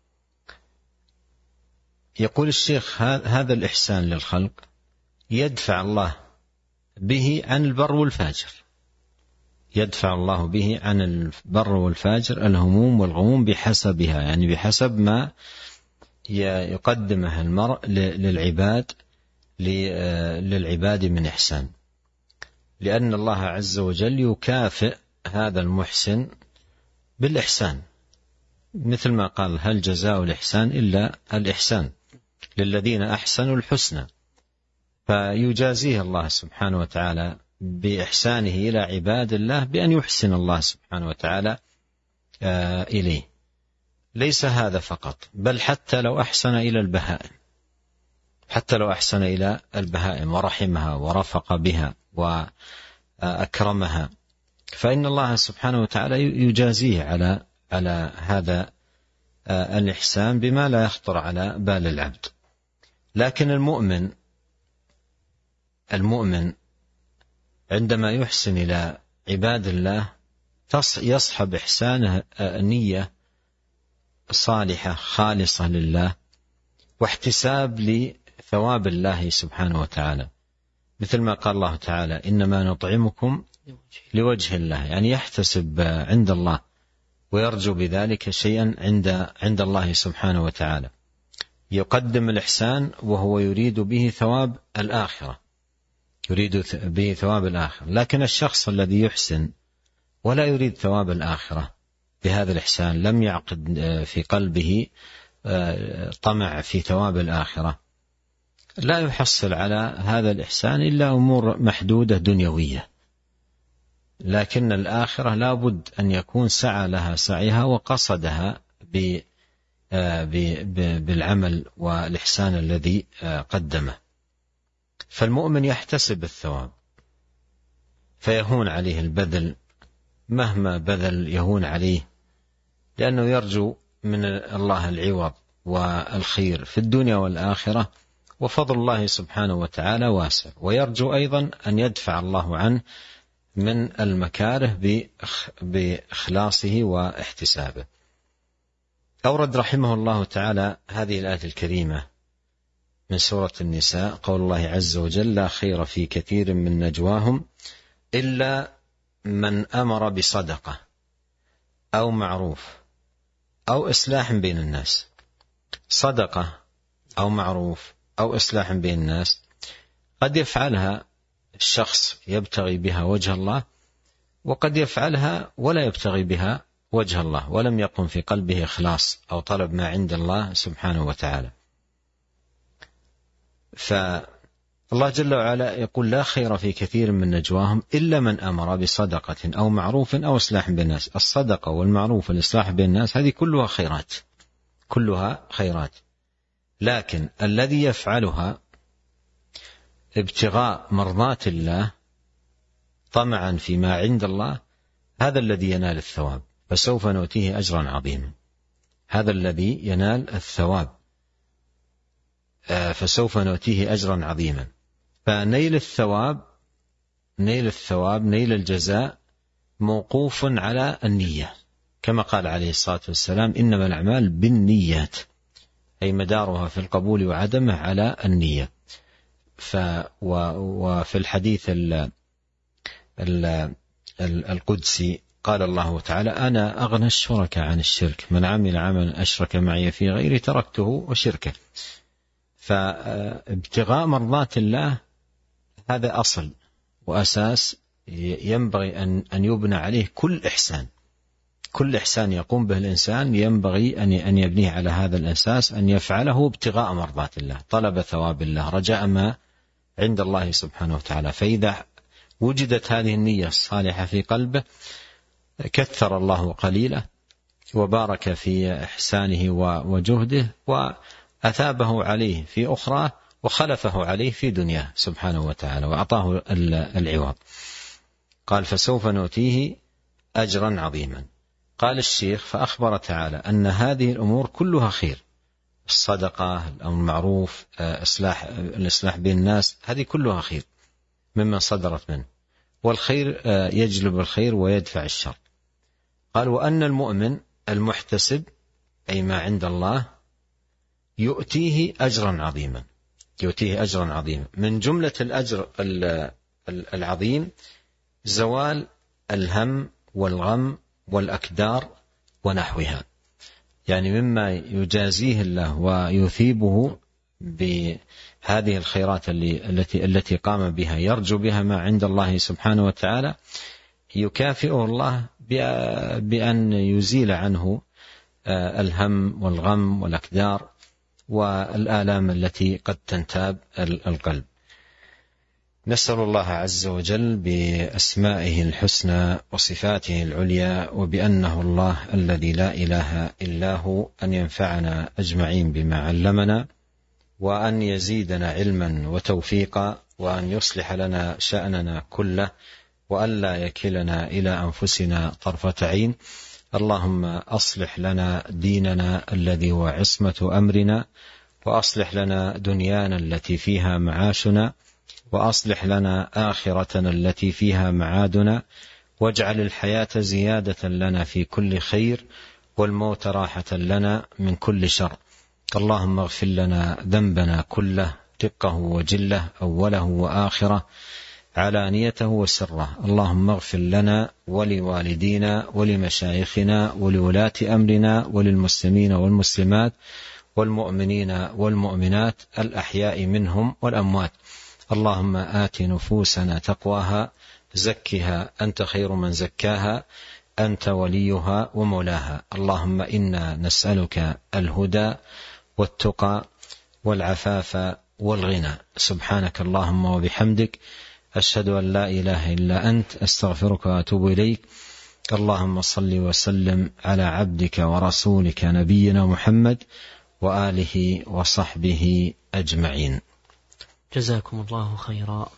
يقول الشيخ هذا الإحسان للخلق يدفع الله به عن البر والفاجر، يدفع الله به عن البر والفاجر الهموم والغموم بحسبها، يعني بحسب ما يقدمه المرء للعباد للعباد من إحسان، لأن الله عز وجل يكافئ هذا المحسن بالإحسان، مثل ما قال هل جزاء الإحسان إلا الإحسان للذين أحسنوا الحسنى، فيجازيه الله سبحانه وتعالى بإحسانه إلى عباد الله بأن يحسن الله سبحانه وتعالى إليه. ليس هذا فقط، بل حتى لو أحسن إلى البهائم، حتى لو أحسن إلى البهائم ورحمها ورفق بها وأكرمها، فإن الله سبحانه وتعالى يجازيه على على هذا الإحسان بما لا يخطر على بال العبد. لكن المؤمن المؤمن عندما يحسن إلى عباد الله يصحب إحسانه نية صالحة خالصة لله واحتساب لثواب الله سبحانه وتعالى، مثل ما قال الله تعالى إنما نطعمكم لوجه الله، يعني يحتسب عند الله ويرجو بذلك شيئا عند عند الله سبحانه وتعالى، يقدم الإحسان وهو يريد به ثواب الآخرة، يريد به ثواب الآخرة. لكن الشخص الذي يحسن ولا يريد ثواب الآخرة بهذا الإحسان، لم يعقد في قلبه طمع في ثواب الآخرة، لا يحصل على هذا الإحسان إلا أمور محدودة دنيوية، لكن الآخرة لا بد أن يكون سعى لها سعيها وقصدها بالعمل والإحسان الذي قدمه. فالمؤمن يحتسب الثواب فيهون عليه البذل، مهما بذل يهون عليه، لأنه يرجو من الله العوض والخير في الدنيا والآخرة، وفضل الله سبحانه وتعالى واسع، ويرجو أيضا أن يدفع الله عنه من المكاره بإخلاصه واحتسابه. أورد رحمه الله تعالى هذه الآية الكريمة من سورة النساء، قول الله عز وجل لا خير في كثير من نجواهم إلا من أمر بصدقة أو معروف أو إصلاح بين الناس. صدقة أو معروف أو إصلاح بين الناس قد يفعلها الشخص يبتغي بها وجه الله، وقد يفعلها ولا يبتغي بها وجه الله، ولم يقم في قلبه إخلاص أو طلب ما عند الله سبحانه وتعالى. فالله جل وعلا يقول لا خير في كثير من نجواهم إلا من أمر بصدقة أو معروف أو إصلاح بين الناس. الصدقة والمعروف والإصلاح بين الناس هذه كلها خيرات، كلها خيرات، لكن الذي يفعلها ابتغاء مرضات الله طمعا فيما عند الله هذا الذي ينال الثواب، فسوف نؤتيه أجرا عظيما. هذا الذي ينال الثواب فسوف نؤتيه أجرا عظيما. فنيل الثواب نيل الثواب نيل الجزاء موقوف على النية، كما قال عليه الصلاة والسلام إنما الأعمال بالنيات، أي مدارها في القبول وعدمه على النية. ف وفي الحديث ال ال القدسي قال الله تعالى أنا أغنى الشركاء عن الشرك، من عمل عملا أشرك معي في غيري تركته وشركه. فابتغاء مرضات الله هذا أصل وأساس ينبغي أن أن يبنى عليه كل إحسان، كل إحسان يقوم به الإنسان ينبغي أن أن يبنيه على هذا الأساس، أن يفعله ابتغاء مرضات الله، طلب ثواب الله، رجاء ما عند الله سبحانه وتعالى. فإذا وجدت هذه النية الصالحة في قلبه كثر الله قليله وبارك في إحسانه وجهده وأثابه عليه في أخرى وخلفه عليه في دنياه سبحانه وتعالى وأعطاه العوض. قال فسوف نؤتيه أجرا عظيما. قال الشيخ: فأخبر تعالى أن هذه الأمور كلها خير، الصدقة، الأمر المعروف، إصلاح الإصلاح بين الناس، هذه كلها خير مما صدرت منه، والخير يجلب الخير ويدفع الشر. قال: وأن المؤمن المحتسب أي ما عند الله يؤتيه أجرا عظيما، يؤتيه أجرا عظيما. من جملة الأجر العظيم زوال الهم والغم والأكدار ونحوها، يعني مما يجازيه الله ويثيبه بهذه الخيرات التي التي قام بها يرجو بها ما عند الله سبحانه وتعالى، يكافئه الله بأن يزيل عنه الهم والغم والأكدار والآلام التي قد تنتاب القلب. نسأل الله عز وجل بأسمائه الحسنى وصفاته العليا وبأنه الله الذي لا إله إلا هو أن ينفعنا أجمعين بما علمنا، وأن يزيدنا علما وتوفيقا، وأن يصلح لنا شأننا كله، وأن لا يكلنا إلى أنفسنا طرفة عين. اللهم أصلح لنا ديننا الذي هو عصمة أمرنا، وأصلح لنا دنيانا التي فيها معاشنا، وأصلح لنا آخرتنا التي فيها معادنا، واجعل الحياة زيادة لنا في كل خير، والموت راحة لنا من كل شر. اللهم اغفر لنا ذنبنا كله، دقه وجله، أوله وآخره، علانيته وسره. اللهم اغفر لنا ولوالدينا ولمشايخنا ولولاة أمرنا وللمسلمين والمسلمات والمؤمنين والمؤمنات الأحياء منهم والأموات. اللهم آت نفوسنا تقواها، زكها أنت خير من زكاها، أنت وليها ومولاها. اللهم إنا نسألك الهدى والتقى والعفاف والغنى. سبحانك اللهم وبحمدك، أشهد أن لا إله إلا أنت، أستغفرك وأتوب إليك. اللهم صل وسلم على عبدك ورسولك نبينا محمد وآله وصحبه أجمعين.
جزاكم الله خيرا.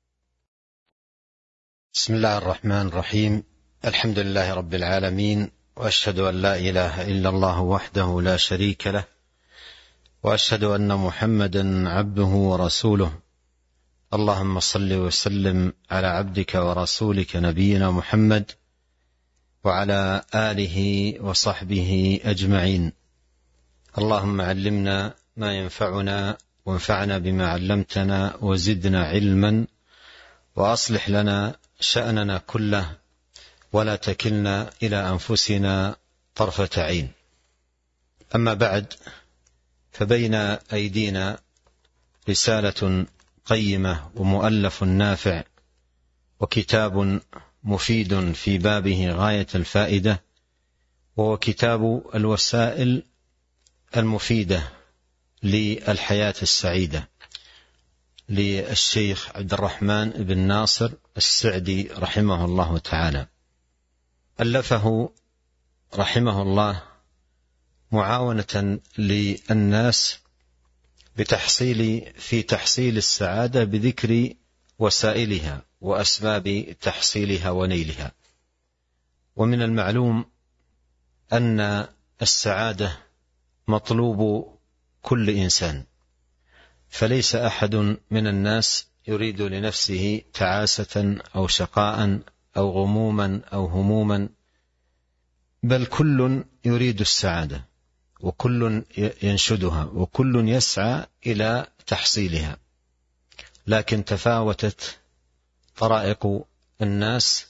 بسم الله الرحمن الرحيم. الحمد لله رب العالمين، وأشهد أن لا إله إلا الله وحده لا شريك له، وأشهد أن محمدا عبده ورسوله. اللهم صل وسلم على عبدك ورسولك نبينا محمد وعلى آله وصحبه أجمعين. اللهم علمنا ما ينفعنا، وانفعنا بما علمتنا، وزدنا علما، وأصلح لنا شأننا كله، ولا تكلنا إلى أنفسنا طرفة عين. أما بعد، فبين أيدينا رسالة قيمة ومؤلف نافع وكتاب مفيد في بابه غاية الفائدة، وهو كتاب الوسائل المفيدة للحياة السعيدة للشيخ عبد الرحمن بن ناصر السعدي رحمه الله تعالى. ألفه رحمه الله معاونة للناس بتحصيل في تحصيل السعادة بذكر وسائلها وأسباب تحصيلها ونيلها. ومن المعلوم أن السعادة مطلوب كل إنسان، فليس أحد من الناس يريد لنفسه تعاسة أو شقاء أو غموما أو هموما، بل كل يريد السعادة، وكل ينشدها، وكل يسعى إلى تحصيلها، لكن تفاوتت طرائق الناس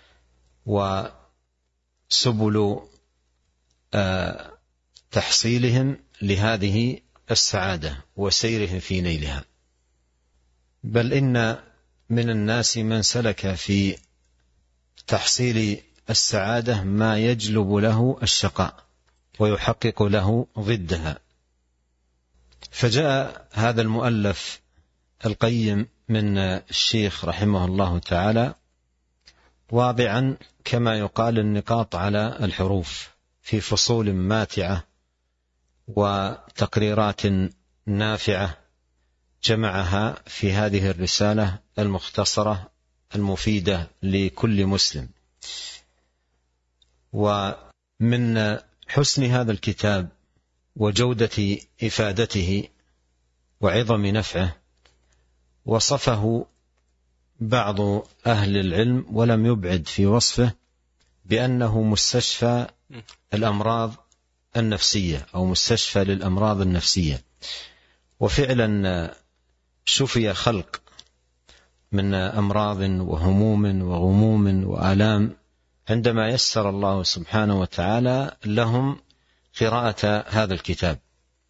وسبل تحصيلهم لهذه السعادة وسيرهم في نيلها. بل إن من الناس من سلك في تحصيل السعادة ما يجلب له الشقاء ويحقق له ضدها. فجاء هذا المؤلف القيم من الشيخ رحمه الله تعالى واضعا كما يقال النقاط على الحروف في فصول ماتعة وتقريرات نافعة، جمعها في هذه الرسالة المختصرة المفيدة لكل مسلم. ومن حسن هذا الكتاب وجودة إفادته وعظم نفعه وصفه بعض أهل العلم ولم يبعد في وصفه بأنه مستشفى الأمراض النفسية أو مستشفى للأمراض النفسية. وفعلا شفي خلق من أمراض وهموم وغموم وآلام عندما يسر الله سبحانه وتعالى لهم قراءة هذا الكتاب.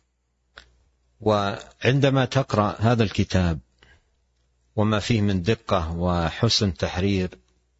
وعندما تقرأ هذا الكتاب وما فيه من دقة وحسن تحرير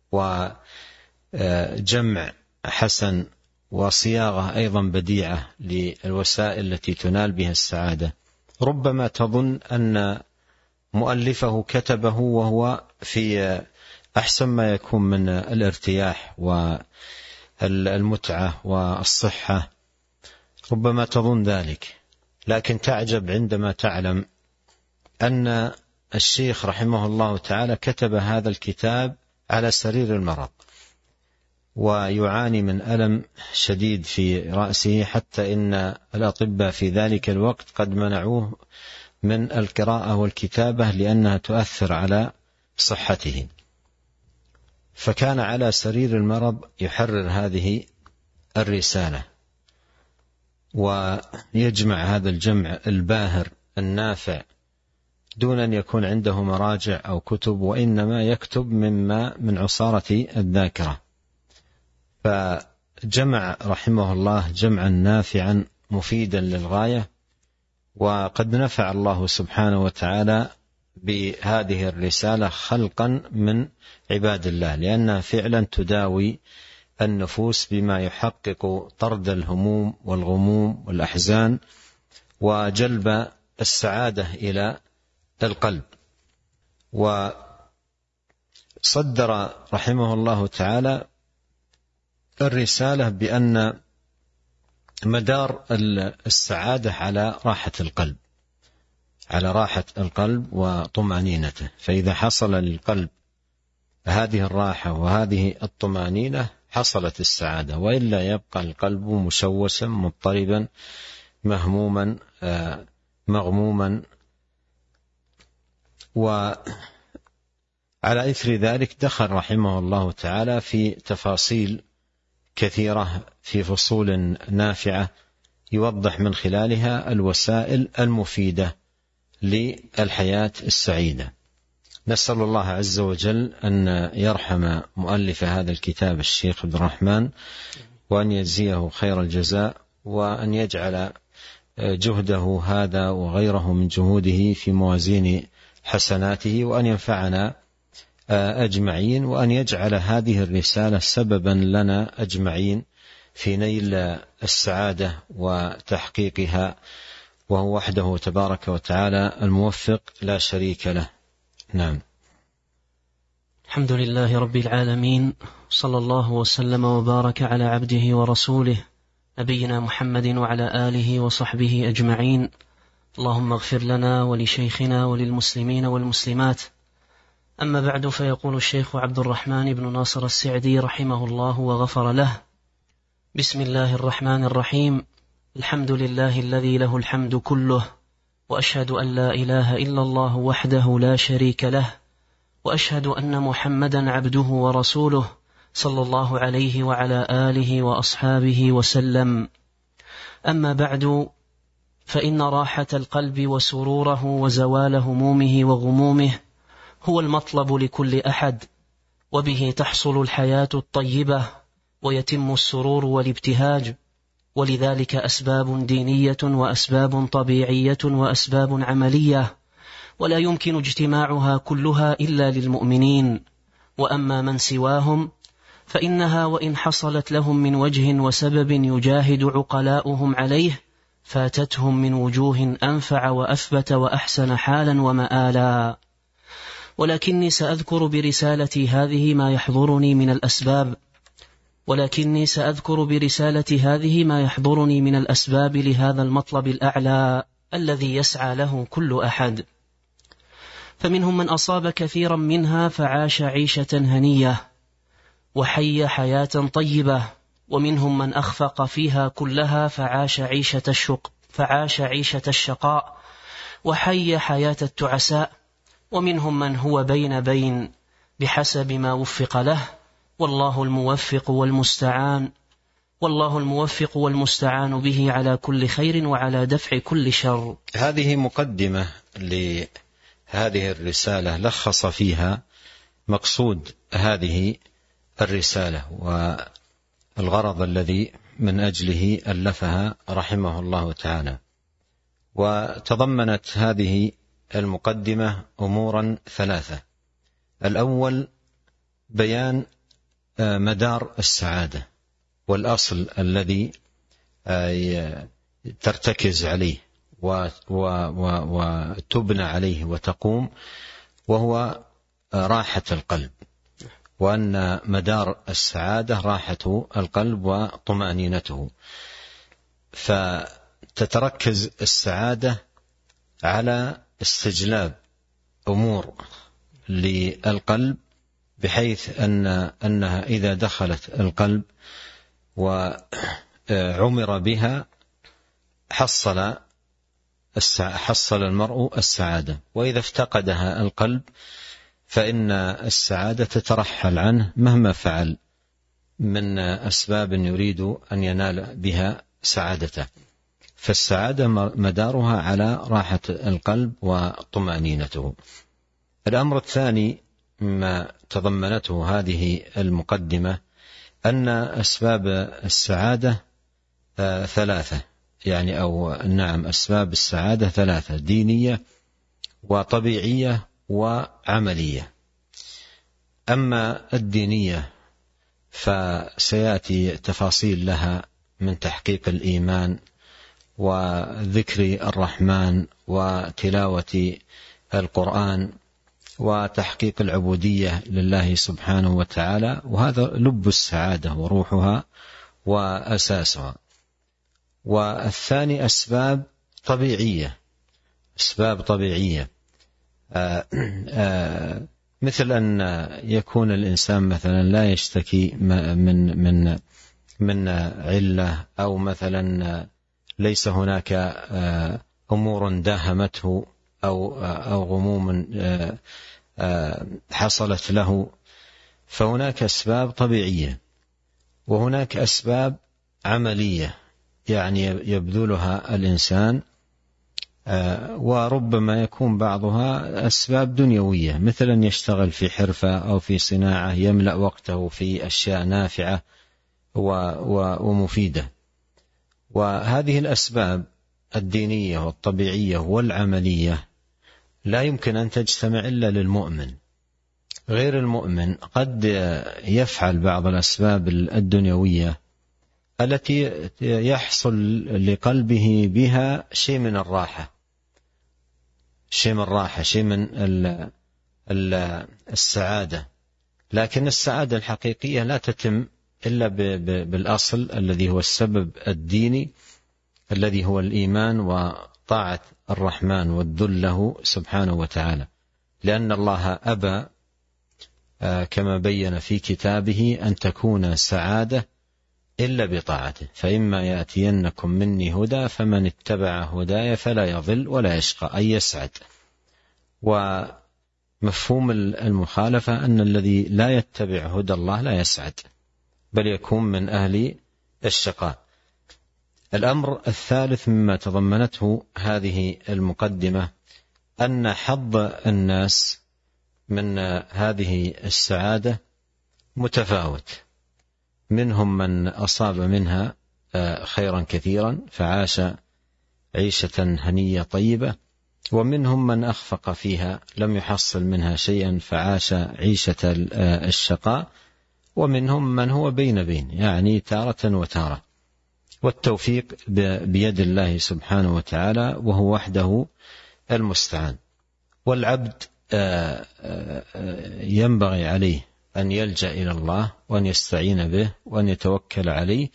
وجمع حسن وصياغة أيضا بديعة للوسائل التي تنال بها السعادة، ربما تظن أن مؤلفه كتبه وهو في أحسن ما يكون من الارتياح والمتعة والصحة، ربما تظن ذلك، لكن تعجب عندما تعلم أن الشيخ رحمه الله تعالى كتب هذا الكتاب على سرير المرض ويعاني من ألم شديد في رأسه، حتى إن الأطباء في ذلك الوقت قد منعوه من القراءة والكتابة لأنها تؤثر على صحته، فكان على سرير المرض يحرر هذه الرسالة ويجمع هذا الجمع الباهر النافع دون أن يكون عنده مراجع أو كتب، وإنما يكتب مما من عصارة الذاكرة. فجمع رحمه الله جمعا نافعا مفيدا للغاية، وقد نفع الله سبحانه وتعالى بهذه الرسالة خلقا من عباد الله، لأنها فعلا تداوي النفوس بما يحقق طرد الهموم والغموم والأحزان وجلب السعادة إلى القلب. وصدر رحمه الله تعالى الرسالة بأن مدار السعادة على راحة القلب، على راحة القلب وطمأنينته، فإذا حصل للقلب هذه الراحة وهذه الطمأنينة حصلت السعادة، وإلا يبقى القلب مشوشا مضطربا مهموما مغموما. وعلى إثر ذلك دخل رحمه الله تعالى في تفاصيل كثيرة في فصول نافعة يوضح من خلالها الوسائل المفيدة للحياة السعيدة. نسأل الله عز وجل أن يرحم مؤلف هذا الكتاب الشيخ عبد الرحمن، وأن يجزيه خير الجزاء، وأن يجعل جهده هذا وغيره من جهوده في موازين حسناته، وأن ينفعنا أجمعين، وأن يجعل هذه الرسالة سببا لنا أجمعين في نيل السعادة وتحقيقها، وهو وحده تبارك وتعالى الموفق لا شريك له. نعم.
الحمد لله رب العالمين، صلى الله وسلم وبارك على عبده ورسوله نبينا محمد وعلى آله وصحبه أجمعين. اللهم اغفر لنا ولشيخنا وللمسلمين والمسلمات. أما بعد، فيقول الشيخ عبد الرحمن بن ناصر السعدي رحمه الله وغفر له: بسم الله الرحمن الرحيم. الحمد لله الذي له الحمد كله، وأشهد أن لا إله إلا الله وحده لا شريك له، وأشهد أن محمدا عبده ورسوله صلى الله عليه وعلى آله وأصحابه وسلم. أما بعد، فإن راحة القلب وسروره وزوال همومه وغمومه هو المطلب لكل أحد، وبه تحصل الحياة الطيبة ويتم السرور والابتهاج، ولذلك أسباب دينية وأسباب طبيعية وأسباب عملية، ولا يمكن اجتماعها كلها إلا للمؤمنين. وأما من سواهم فإنها وإن حصلت لهم من وجه وسبب يجاهد عقلاؤهم عليه فاتتهم من وجوه أنفع وأثبت وأحسن حالا ومآلا. ولكني سأذكر برسالتي هذه ما يحضرني من الأسباب ولكني سأذكر برسالة هذه ما يحضرني من الأسباب لهذا المطلب الأعلى الذي يسعى له كل أحد. فمنهم من أصاب كثيرا منها فعاش عيشة هنية وحي حياة طيبة، ومنهم من أخفق فيها كلها فعاش عيشة الشق فعاش عيشة الشقاء وحي حياة التعساء، ومنهم من هو بين بين بحسب ما وفق له، والله الموفق والمستعان والله الموفق والمستعان به على كل خير وعلى دفع كل شر.
هذه مقدمة لهذه الرسالة لخص فيها مقصود هذه الرسالة والغرض الذي من أجله ألفها رحمه الله تعالى. وتضمنت هذه المقدمة أمورا ثلاثة. الأول بيان مدار السعادة والأصل الذي ترتكز عليه وتبنى عليه وتقوم، وهو راحة القلب، وأن مدار السعادة راحة القلب وطمأنينته. فتتركز السعادة على استجلاب أمور للقلب، بحيث أن أنها إذا دخلت القلب وعمر بها حصل حصل المرء السعادة، وإذا افتقدها القلب فإن السعادة تترحل عنه مهما فعل من أسباب يريد أن ينال بها سعادته. فالسعادة مدارها على راحة القلب وطمأنينته. الأمر الثاني ما تضمنته هذه المقدمة أن أسباب السعادة ثلاثة، يعني أو نعم أسباب السعادة ثلاثة: دينية وطبيعية وعملية. أما الدينية فسيأتي تفاصيل لها من تحقيق الإيمان وذكر الرحمن وتلاوة القرآن وتحقيق العبودية لله سبحانه وتعالى، وهذا لب السعادة وروحها وأساسها. والثاني أسباب طبيعية، أسباب طبيعية آآ آآ مثل أن يكون الإنسان مثلا لا يشتكي من من من علة، أو مثلا ليس هناك أمور داهمته أو أو غموم حصلت له، فهناك أسباب طبيعية. وهناك أسباب عملية، يعني يبذلها الإنسان، وربما يكون بعضها أسباب دنيوية، مثلا يشتغل في حرفة أو في صناعة يملأ وقته في أشياء نافعة ومفيدة. وهذه الأسباب الدينية والطبيعية والعملية لا يمكن أن تجتمع إلا للمؤمن. غير المؤمن قد يفعل بعض الأسباب الدنيوية التي يحصل لقلبه بها شيء من الراحة، شيء من الراحة، شيء من السعادة، لكن السعادة الحقيقية لا تتم إلا بالأصل الذي هو السبب الديني، الذي هو الإيمان وطاعة الرحمن والذل له سبحانه وتعالى. لأن الله أبى كما بين في كتابه أن تكون سعادة إلا بطاعته، فإما يأتينكم مني هدى فمن اتبع هداي فلا يضل ولا يشقى، أي يسعد. ومفهوم المخالفة أن الذي لا يتبع هدى الله لا يسعد، بل يكون من أهل الشقاء. الأمر الثالث مما تضمنته هذه المقدمة أن حظ الناس من هذه السعادة متفاوت، منهم من أصاب منها خيرا كثيرا فعاش عيشة هنية طيبة، ومنهم من أخفق فيها لم يحصل منها شيئا فعاش عيشة الشقاء، ومنهم من هو بين بين، يعني تارة وتارة. والتوفيق بيد الله سبحانه وتعالى، وهو وحده المستعان. والعبد ينبغي عليه أن يلجأ إلى الله وأن يستعين به وأن يتوكل عليه،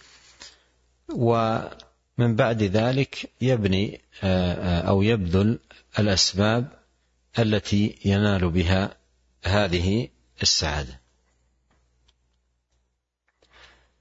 ومن بعد ذلك يبني أو يبذل الأسباب التي ينال بها هذه السعادة.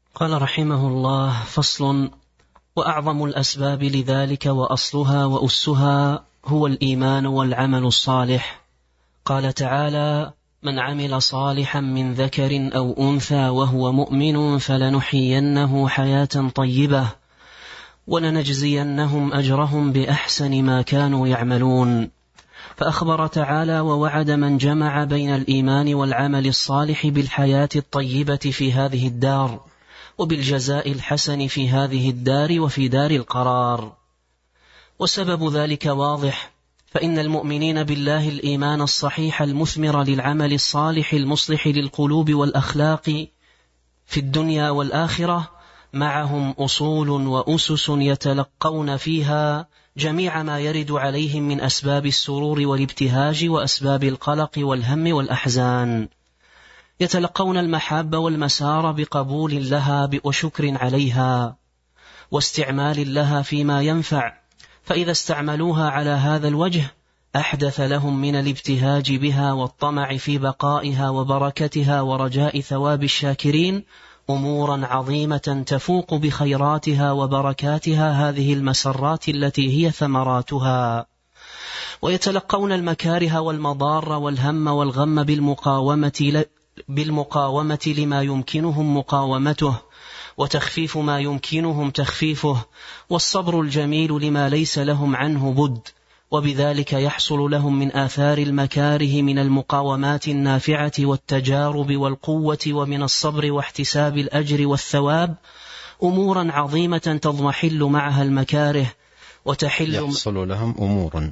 قال رحمه الله: فصل. وأعظم الأسباب لذلك وأصلها وأسها هو الإيمان والعمل الصالح. قال تعالى: من عمل صالحا من ذكر أو أنثى وهو مؤمن فلنحيينه حياة طيبة ولنجزينهم أجرهم بأحسن ما كانوا يعملون. فأخبر تعالى ووعد من جمع بين الإيمان والعمل الصالح بالحياة الطيبة في هذه الدار، وبالجزاء الحسن في هذه الدار وفي دار القرار. وسبب ذلك واضح، فإن المؤمنين بالله الإيمان الصحيح المثمر للعمل الصالح المصلح للقلوب والأخلاق في الدنيا والآخرة معهم أصول وأسس يتلقون فيها جميع ما يرد عليهم من أسباب السرور والابتهاج وأسباب القلق والهم والأحزان. يتلقون المحاب والمسار بقبول لها وشكر عليها واستعمال لها فيما ينفع، فإذا استعملوها على هذا الوجه أحدث لهم من الابتهاج بها والطمع في بقائها وبركتها ورجاء ثواب الشاكرين أمورا عظيمة تفوق بخيراتها وبركاتها هذه المسرات التي هي ثمراتها. ويتلقون المكاره والمضار والهم والغم بالمقاومة بالمقاومة لما يمكنهم مقاومته، وتخفيف ما يمكنهم تخفيفه، والصبر الجميل لما ليس لهم عنه بد، وبذلك يحصل لهم من آثار المكاره من المقاومات النافعة والتجارب والقوة ومن الصبر واحتساب الأجر والثواب أمورا عظيمة تضمحل معها المكاره وتحل
يحصل لهم أمور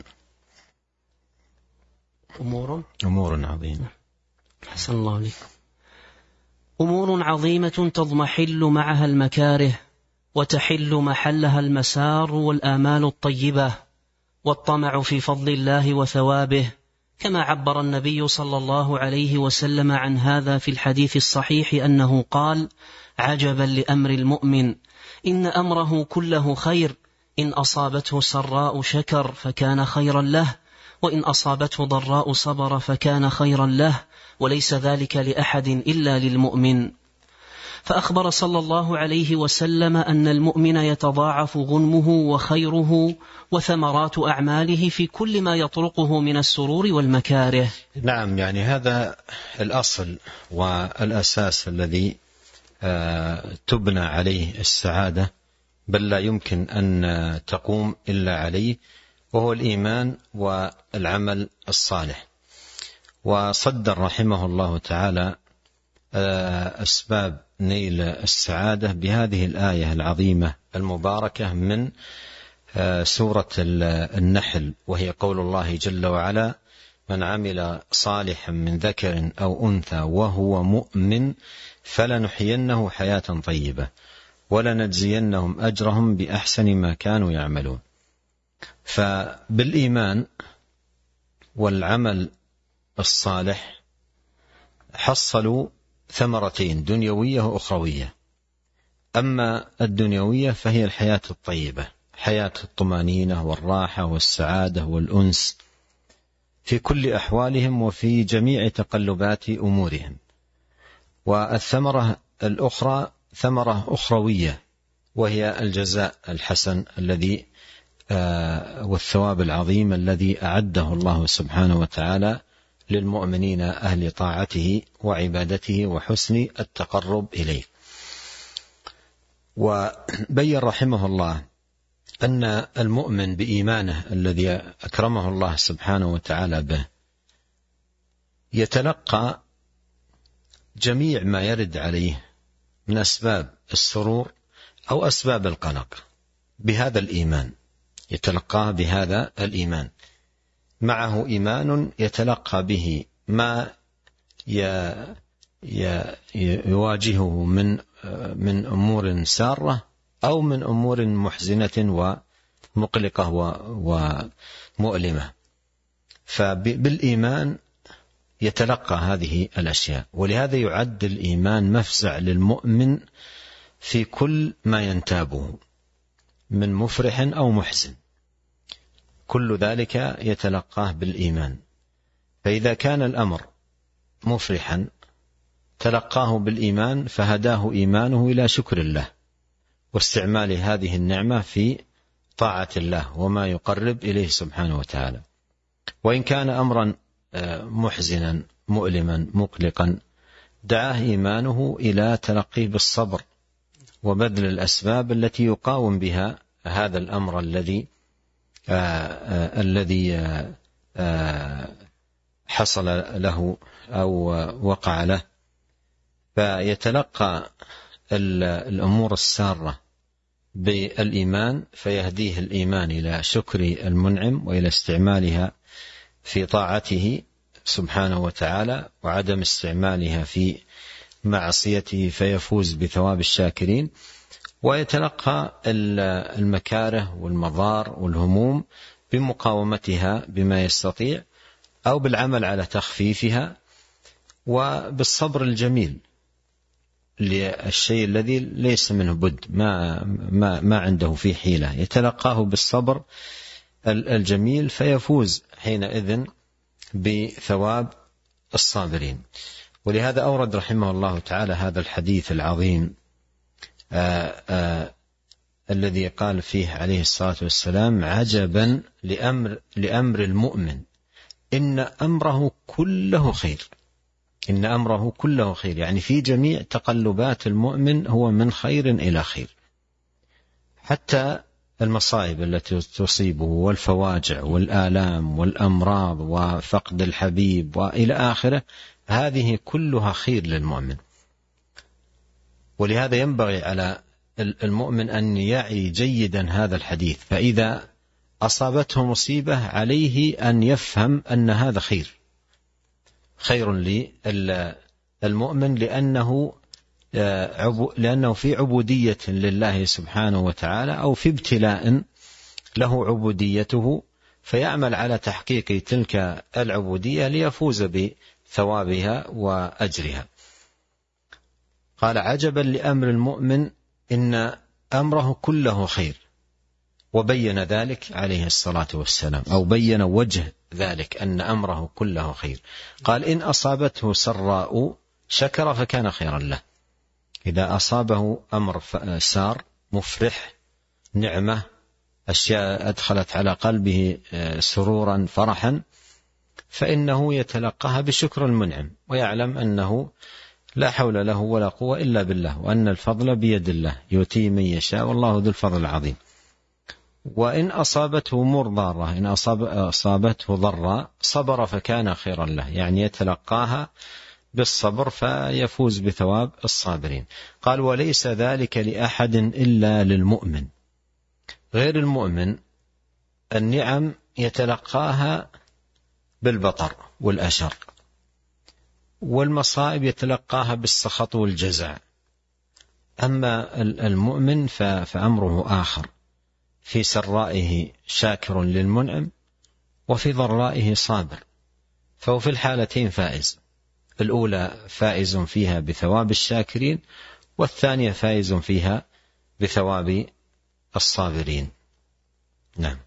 أمور
أمور عظيمة
حسن الله عليك أمور عظيمة تضمحل معها المكاره وتحل محلها المسار والآمال الطيبة والطمع في فضل الله وثوابه، كما عبر النبي صلى الله عليه وسلم عن هذا في الحديث الصحيح أنه قال: عجبا لأمر المؤمن إن أمره كله خير، إن أصابته سراء شكر فكان خيرا له، وإن أصابته ضراء صبر فكان خيرا له، وليس ذلك لأحد إلا للمؤمن. فأخبر صلى الله عليه وسلم أن المؤمن يتضاعف غنمه وخيره وثمرات أعماله في كل ما يطرقه من السرور والمكاره.
نعم، يعني هذا الأصل والأساس الذي تبنى عليه السعادة، بل لا يمكن أن تقوم إلا عليه، وهو الإيمان والعمل الصالح. وصدر رحمه الله تعالى أسباب نيل السعادة بهذه الآية العظيمة المباركة من سورة النحل، وهي قول الله جل وعلا: من عمل صالحا من ذكر أو أنثى وهو مؤمن فلنحيينه حياة طيبة ولنجزينهم أجرهم بأحسن ما كانوا يعملون. فبالإيمان والعمل الصالح حصلوا ثمرتين دنيوية وأخروية. أما الدنيوية فهي الحياة الطيبة، حياة الطمأنينة والراحة والسعادة والأنس في كل أحوالهم وفي جميع تقلبات أمورهم. والثمرة الأخرى ثمرة أخروية، وهي الجزاء الحسن الذي والثواب العظيم الذي أعده الله سبحانه وتعالى للمؤمنين أهل طاعته وعبادته وحسن التقرب إليه. وبين رحمه الله أن المؤمن بإيمانه الذي أكرمه الله سبحانه وتعالى به يتلقى جميع ما يرد عليه من أسباب السرور أو أسباب القلق بهذا الإيمان، يتلقاه بهذا الإيمان. معه إيمان يتلقى به ما يواجهه من من أمور سارة أو من أمور محزنة ومقلقة ومؤلمة. فبالإيمان يتلقى هذه الأشياء، ولهذا يعد الإيمان مفزع للمؤمن في كل ما ينتابه من مفرح أو محزن، كل ذلك يتلقاه بالإيمان. فإذا كان الأمر مفرحا تلقاه بالإيمان فهداه إيمانه إلى شكر الله واستعمال هذه النعمة في طاعة الله وما يقرب إليه سبحانه وتعالى. وإن كان أمرا محزنا مؤلما مقلقا دعاه إيمانه إلى تلقيه بالصبر وبذل الأسباب التي يقاوم بها هذا الأمر الذي آه الذي آه آه حصل له أو وقع له، فيتلقى الأمور السارة بالإيمان فيهديه الإيمان إلى شكر المنعم وإلى استعمالها في طاعته سبحانه وتعالى وعدم استعمالها في معصيته فيفوز بثواب الشاكرين. ويتلقى المكاره والمضار والهموم بمقاومتها بما يستطيع أو بالعمل على تخفيفها وبالصبر الجميل للشيء الذي ليس منه بد ما, ما, ما عنده فيه حيلة، يتلقاه بالصبر الجميل فيفوز حينئذ بثواب الصابرين. ولهذا أورد رحمه الله تعالى هذا الحديث العظيم آآ آآ الذي قال فيه عليه الصلاة والسلام: عجبا لأمر, لأمر المؤمن إن أمره كله خير. إن أمره كله خير، يعني في جميع تقلبات المؤمن هو من خير إلى خير، حتى المصائب التي تصيبه والفواجع والآلام والأمراض وفقد الحبيب وإلى آخره، هذه كلها خير للمؤمن. ولهذا ينبغي على المؤمن أن يعي جيدا هذا الحديث، فإذا أصابته مصيبة عليه أن يفهم أن هذا خير خير للمؤمن، لأنه لأنه في عبودية لله سبحانه وتعالى أو في ابتلاء له عبوديته، فيعمل على تحقيق تلك العبودية ليفوز بثوابها وأجرها. قال: عجبا لأمر المؤمن إن أمره كله خير. وبين ذلك عليه الصلاة والسلام، أو بين وجه ذلك أن أمره كله خير. قال: إن أصابته سراء شكر فكان خيرا له. إذا أصابه أمر سار مفرح نعمة أشياء أدخلت على قلبه سرورا فرحا، فإنه يتلقاها بشكر المنعم ويعلم أنه لا حول له ولا قوة إلا بالله، وأن الفضل بيد الله يؤتيه من يشاء والله ذو الفضل العظيم. وإن أصابته أمور ضارة، إن أصاب أصابته ضراء صبر فكان خيرا له، يعني يتلقاها بالصبر فيفوز بثواب الصابرين. قال: وليس ذلك لأحد إلا للمؤمن. غير المؤمن النعم يتلقاها بالبطر والأشر، والمصائب يتلقاها بالسخط والجزع. أما المؤمن فأمره آخر، في سرائه شاكر للمنعم وفي ضرائه صابر، فهو في الحالتين فائز. الأولى فائز فيها بثواب الشاكرين، والثانية فائز فيها بثواب الصابرين. نعم.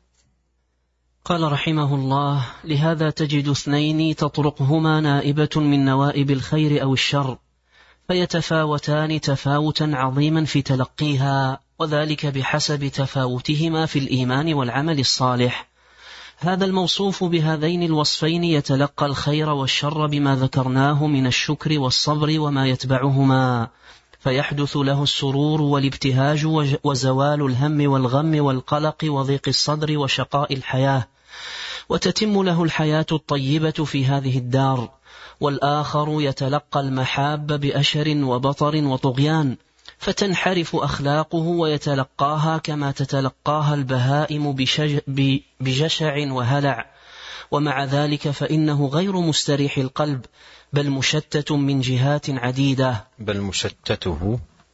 قال رحمه الله: لهذا تجد اثنين تطرقهما نائبة من نوائب الخير أو الشر، فيتفاوتان تفاوتا عظيما في تلقيها، وذلك بحسب تفاوتهما في الإيمان والعمل الصالح. هذا الموصوف بهذين الوصفين يتلقى الخير والشر بما ذكرناه من الشكر والصبر وما يتبعهما، فيحدث له السرور والابتهاج وزوال الهم والغم والقلق وضيق الصدر وشقاء الحياة، وتتم له الحياة الطيبة في هذه الدار. والآخر يتلقى المحاب بأشر وبطر وطغيان، فتنحرف أخلاقه ويتلقاها كما تتلقاها البهائم بجشع وهلع، ومع ذلك فإنه غير مستريح القلب، بل مشتت من جهات عديدة
بل مشتته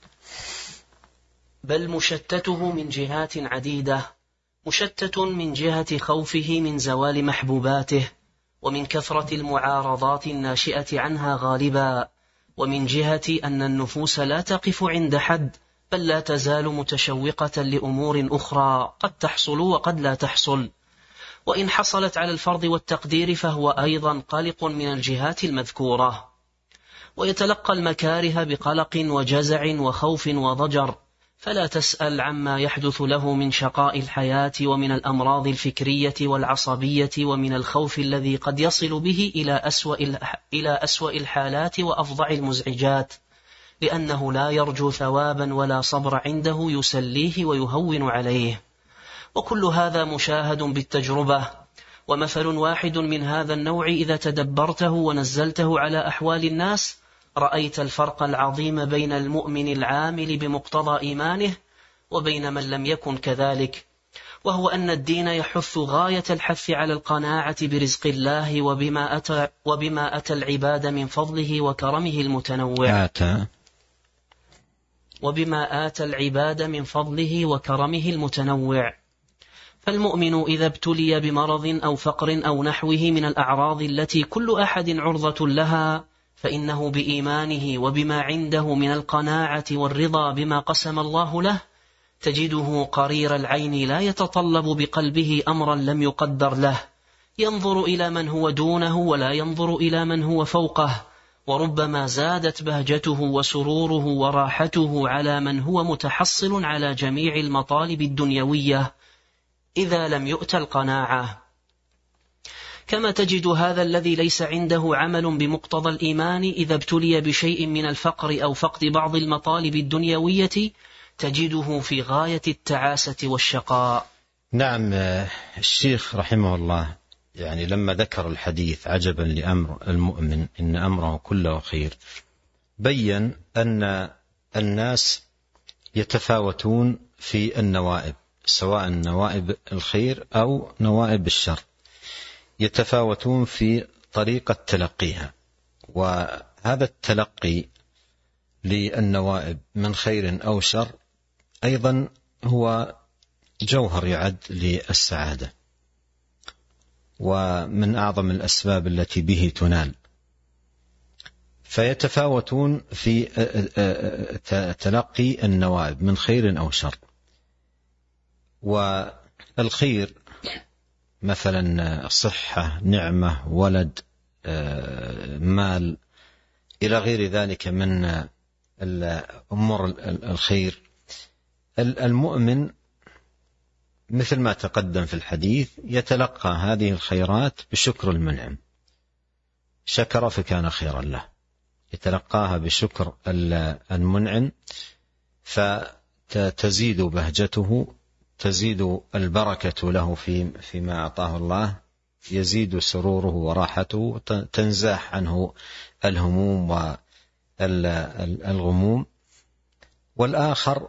بل مشتته من جهات عديدة مشتت من جهة خوفه من زوال محبوباته، ومن كثرة المعارضات الناشئة عنها غالبا، ومن جهة أن النفوس لا تقف عند حد، بل لا تزال متشوقة لأمور أخرى قد تحصل وقد لا تحصل، وإن حصلت على الفرض والتقدير فهو أيضا قلق من الجهات المذكورة. ويتلقى المكاره بقلق وجزع وخوف وضجر، فلا تسأل عما يحدث له من شقاء الحياة ومن الأمراض الفكرية والعصبية ومن الخوف الذي قد يصل به إلى أسوأ إلى أسوأ الحالات وأفظع المزعجات، لأنه لا يرجو ثوابا ولا صبر عنده يسليه ويهون عليه. وكل هذا مشاهد بالتجربة، ومثل واحد من هذا النوع إذا تدبرته ونزلته على أحوال الناس رأيت الفرق العظيم بين المؤمن العامل بمقتضى إيمانه وبين من لم يكن كذلك، وهو أن الدين يحث غاية الحث على القناعة برزق الله وبما أتى, وبما أتى العباد من فضله وكرمه المتنوع
آتى
وبما آتى العباد من فضله وكرمه المتنوع. فالمؤمن إذا ابتلي بمرض أو فقر أو نحوه من الأعراض التي كل أحد عرضة لها، فإنه بإيمانه وبما عنده من القناعة والرضا بما قسم الله له تجده قرير العين لا يتطلب بقلبه أمرا لم يقدر له، ينظر إلى من هو دونه ولا ينظر إلى من هو فوقه، وربما زادت بهجته وسروره وراحته على من هو متحصل على جميع المطالب الدنيوية إذا لم يؤت القناعة. كما تجد هذا الذي ليس عنده عمل بمقتضى الإيمان إذا ابتلي بشيء من الفقر أو فقد بعض المطالب الدنيوية تجده في غاية التعاسة والشقاء.
نعم، الشيخ رحمه الله يعني لما ذكر الحديث عجبا لأمر المؤمن إن أمره كله خير، بيّن أن الناس يتفاوتون في النوائب، سواء نوائب الخير أو نوائب الشر، يتفاوتون في طريقة تلقيها. وهذا التلقي للنوائب من خير أو شر أيضا هو جوهر يعد للسعادة، ومن أعظم الأسباب التي به تنال. فيتفاوتون في تلقي النوائب من خير أو شر. والخير مثلا صحة، نعمة، ولد، مال، إلى غير ذلك من أمور الخير، المؤمن مثل ما تقدم في الحديث يتلقى هذه الخيرات بشكر المنعم، شكر فكان خيرا له، يتلقاها بشكر المنعم فتزيد بهجته، تزيد البركة له في فيما أعطاه الله، يزيد سروره وراحته، تنزاح عنه الهموم والغموم. والآخر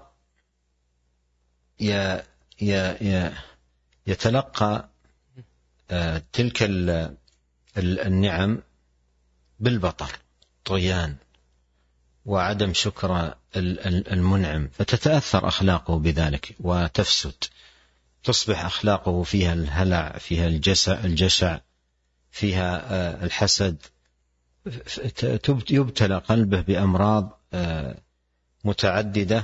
يتلقى تلك النعم بالبطر، طغيان وعدم شكر المنعم، فتتأثر أخلاقه بذلك وتفسد، تصبح أخلاقه فيها الهلع، فيها الجشع، فيها الحسد، يبتلى قلبه بأمراض متعددة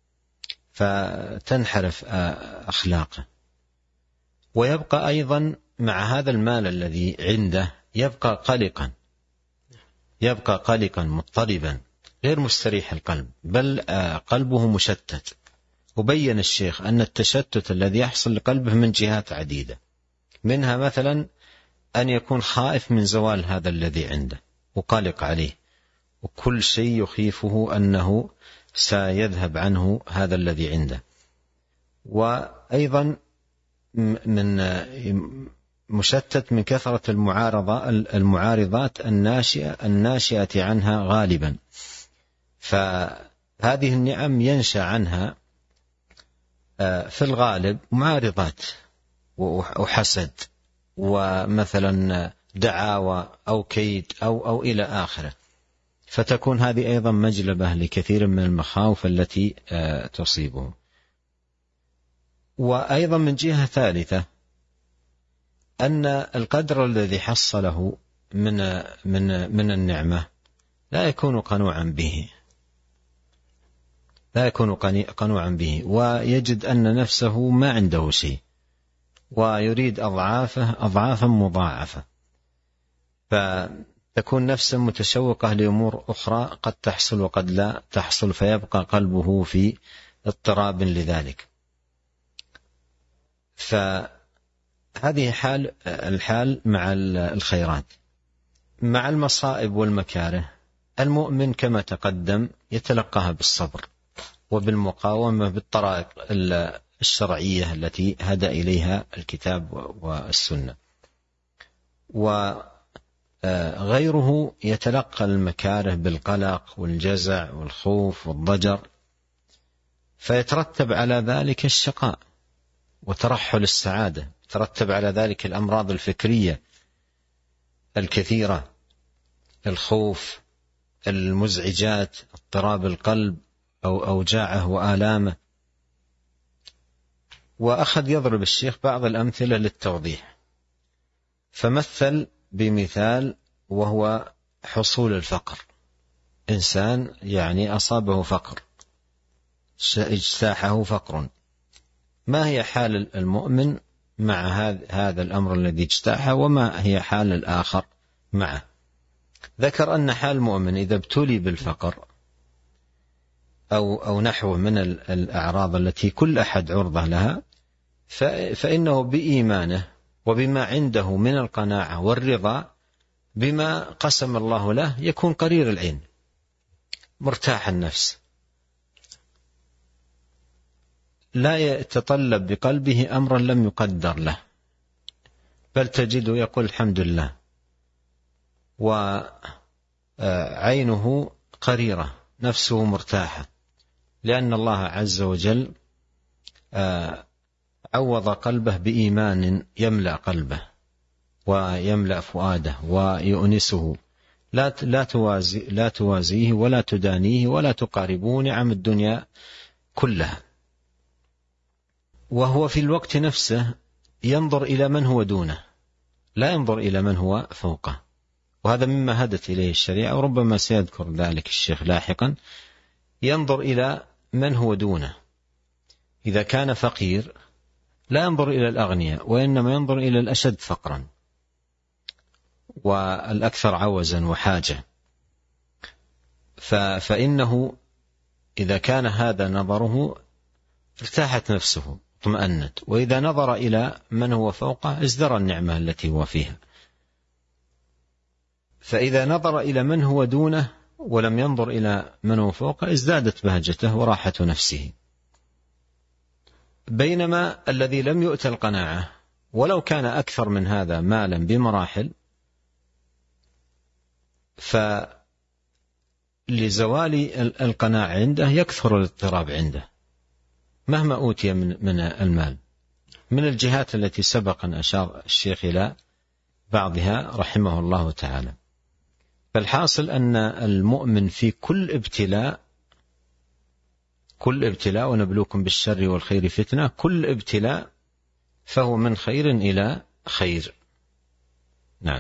فتنحرف أخلاقه. ويبقى أيضا مع هذا المال الذي عنده يبقى قلقا، يبقى قلقا مضطربا غير مستريح القلب، بل قلبه مشتت. وبين الشيخ أن التشتت الذي يحصل لقلبه من جهات عديدة، منها مثلا أن يكون خائف من زوال هذا الذي عنده وقلق عليه، وكل شيء يخيفه أنه سيذهب عنه هذا الذي عنده. وأيضا من مشتت من كثرة المعارضة المعارضات الناشئة الناشئة عنها غالبا، فهذه النعم ينشأ عنها في الغالب معارضات وحسد ومثلا دعاوى أو كيد أو أو إلى آخره، فتكون هذه أيضا مجلبة لكثير من المخاوف التي تصيبه. وأيضا من جهة ثالثة أن القدر الذي حصله من من من النعمة لا يكون قنوعا به، لا يكون قنوعا به، ويجد أن نفسه ما عنده شيء، ويريد أضعافه أضعافا مضاعفة. تكون نفسا متشوقة لأمور أخرى قد تحصل وقد لا تحصل، فيبقى قلبه في اضطراب لذلك. فهذه حال الحال مع الخيرات. مع المصائب والمكاره المؤمن كما تقدم يتلقاها بالصبر وبالمقاومة بالطرائق الشرعية التي هدى إليها الكتاب والسنة. وغيره يتلقى المكاره بالقلق والجزع والخوف والضجر، فيترتب على ذلك الشقاء وترحل السعادة، يترتب على ذلك الأمراض الفكرية الكثيرة، الخوف، المزعجات، اضطراب القلب أو أوجاعه وآلامه. وأخذ يضرب الشيخ بعض الأمثلة للتوضيح، فمثل بمثال وهو حصول الفقر. إنسان يعني أصابه فقر، اجتاحه فقر، ما هي حال المؤمن مع هذا الأمر الذي اجتاحه، وما هي حال الآخر معه؟ ذكر أن حال المؤمن إذا ابتلي بالفقر أو, أو نحو من الأعراض التي كل أحد عرضة لها، فإنه بإيمانه وبما عنده من القناعة والرضا بما قسم الله له يكون قرير العين مرتاح النفس، لا يتطلب بقلبه أمرا لم يقدر له، بل تجده يقول الحمد لله، وعينه قريرة، نفسه مرتاحة، لأن الله عز وجل عوض قلبه بإيمان يملأ قلبه ويملأ فؤاده ويؤنسه، لا لا توازي لا توازيه ولا تدانيه ولا تقاربه نعم الدنيا كلها. وهو في الوقت نفسه ينظر إلى من هو دونه، لا ينظر إلى من هو فوقه، وهذا مما هدت إليه الشريعة، وربما سيذكر ذلك الشيخ لاحقا. ينظر إلى من هو دونه، إذا كان فقير لا ينظر إلى الأغنياء، وإنما ينظر إلى الأشد فقرا والأكثر عوزا وحاجة. فإنه إذا كان هذا نظره ارتاحت نفسه اطمأنت، وإذا نظر إلى من هو فوقه ازدرى النعمة التي هو فيها. فإذا نظر إلى من هو دونه ولم ينظر إلى من هو فوقه ازدادت بهجته وراحة نفسه. بينما الذي لم يؤت القناعة ولو كان أكثر من هذا مالا بمراحل، فلزوال القناعة عنده يكثر الاضطراب عنده مهما أوتي من من المال، من الجهات التي سبق أن أشار الشيخ إلى بعضها رحمه الله تعالى. فالحاصل أن المؤمن في كل ابتلاء كل ابتلاء ونبلوكم بالشر والخير فتنة، كل ابتلاء فهو من خير إلى خير. نعم.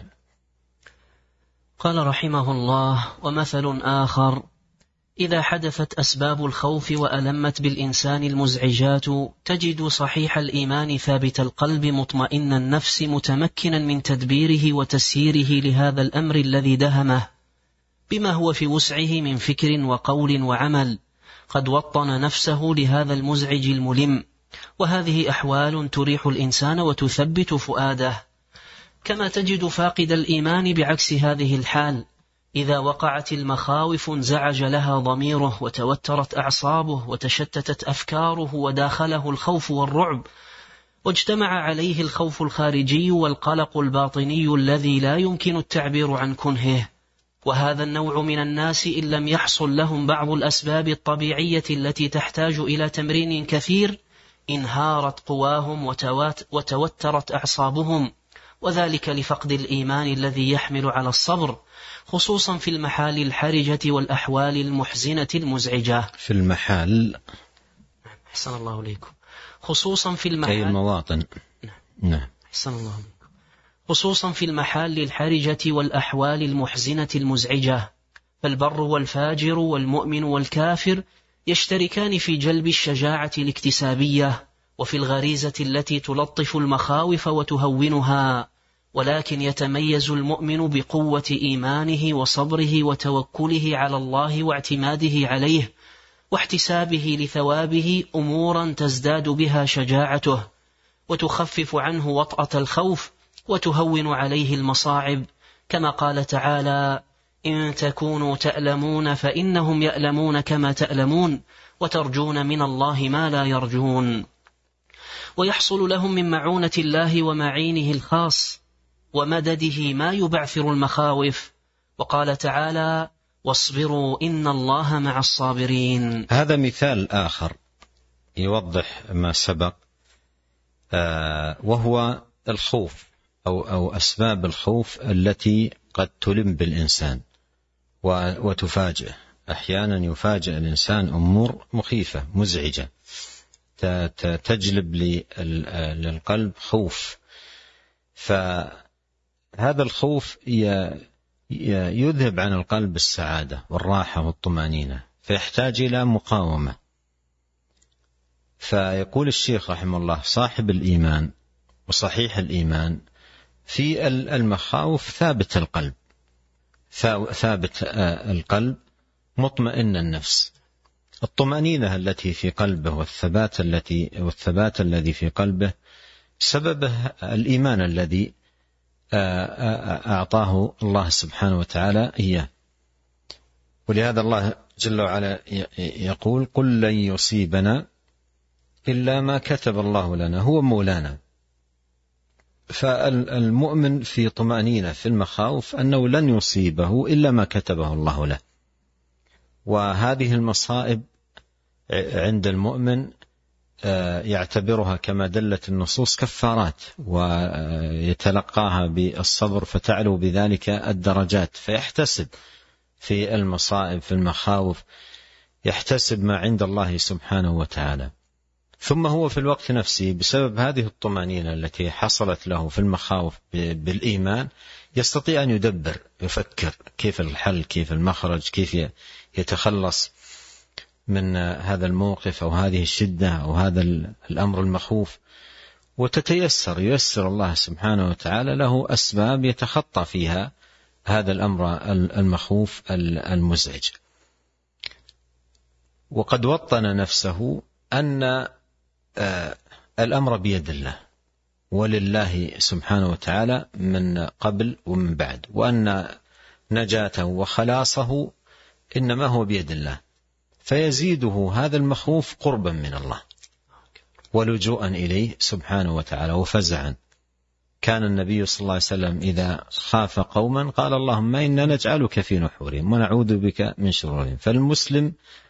قال رحمه الله: ومثل آخر: إذا حدثت أسباب الخوف وألمت بالإنسان المزعجات تجد صحيح الإيمان ثابت القلب مطمئن النفس متمكنا من تدبيره وتسييره لهذا الأمر الذي دهمه بما هو في وسعه من فكر وقول وعمل، قد وطن نفسه لهذا المزعج الملم. وهذه أحوال تريح الإنسان وتثبت فؤاده. كما تجد فاقد الإيمان بعكس هذه الحال، إذا وقعت المخاوف انزعج لها ضميره وتوترت أعصابه وتشتتت أفكاره وداخله الخوف والرعب، واجتمع عليه الخوف الخارجي والقلق الباطني الذي لا يمكن التعبير عن كنهه. وهذا النوع من الناس إن لم يحصل لهم بعض الأسباب الطبيعية التي تحتاج إلى تمرين كثير انهارت قواهم وتوترت أعصابهم، وذلك لفقد الإيمان الذي يحمل على الصبر، خصوصا في المحال الحرجة والأحوال المحزنة المزعجة.
في المحال
أحسن الله إليكم. خصوصا في المحال
أي المواطن. نعم.
أحسن الله إليكم. خصوصا في المحال الحرجة والأحوال المحزنة المزعجة، فالبر والفاجر والمؤمن والكافر يشتركان في جلب الشجاعة الاكتسابية وفي الغريزة التي تلطف المخاوف وتهونها، ولكن يتميز المؤمن بقوة إيمانه وصبره وتوكله على الله واعتماده عليه واحتسابه لثوابه أمورا تزداد بها شجاعته وتخفف عنه وطأة الخوف وتهون عليه المصاعب، كما قال تعالى: إن تكونوا تألمون فإنهم يألمون كما تألمون وترجون من الله ما لا يرجون. ويحصل لهم من معونة الله ومعينه الخاص ومدده ما يبعثر المخاوف، وقال تعالى: واصبروا إن الله مع الصابرين.
هذا مثال آخر يوضح ما سبق، آه وهو الخوف أو, أو أسباب الخوف التي قد تلم بالإنسان وتفاجئ. أحيانا يفاجئ الإنسان أمور مخيفة مزعجة تجلب للقلب خوف، فهذا الخوف يذهب عن القلب السعادة والراحة والطمأنينة، فيحتاج إلى مقاومة. فيقول الشيخ رحمه الله: صاحب الإيمان وصحيح الإيمان في المخاوف ثابت القلب، ثابت القلب مطمئن النفس. الطمأنينة التي في قلبه والثبات التي والثبات الذي في قلبه سببه الإيمان الذي أعطاه الله سبحانه وتعالى إياه. ولهذا الله جل وعلا يقول: قل لن يصيبنا إلا ما كتب الله لنا هو مولانا. فالمؤمن في طمأنينة في المخاوف أنه لن يصيبه إلا ما كتبه الله له. وهذه المصائب عند المؤمن يعتبرها كما دلت النصوص كفارات، ويتلقاها بالصبر فتعلو بذلك الدرجات، فيحتسب في المصائب في المخاوف، يحتسب ما عند الله سبحانه وتعالى. ثم هو في الوقت نفسه بسبب هذه الطمأنينة التي حصلت له في المخاوف بالإيمان يستطيع أن يدبر، يفكر كيف الحل، كيف المخرج، كيف يتخلص من هذا الموقف أو هذه الشدة أو هذا الأمر المخوف، وتتيسر ييسر الله سبحانه وتعالى له أسباب يتخطى فيها هذا الأمر المخوف المزعج. وقد وطن نفسه أن الأمر بيد الله ولله سبحانه وتعالى من قبل ومن بعد، وأن نجاته وخلاصه إنما هو بيد الله، فيزيده هذا المخوف قربا من الله ولجوءا إليه سبحانه وتعالى وفزعا. كان النبي صلى الله عليه وسلم إذا خاف قوما قال: اللهم إنا نجعلك في نحورهم ونعوذ بك من شرورهم. فالمسلم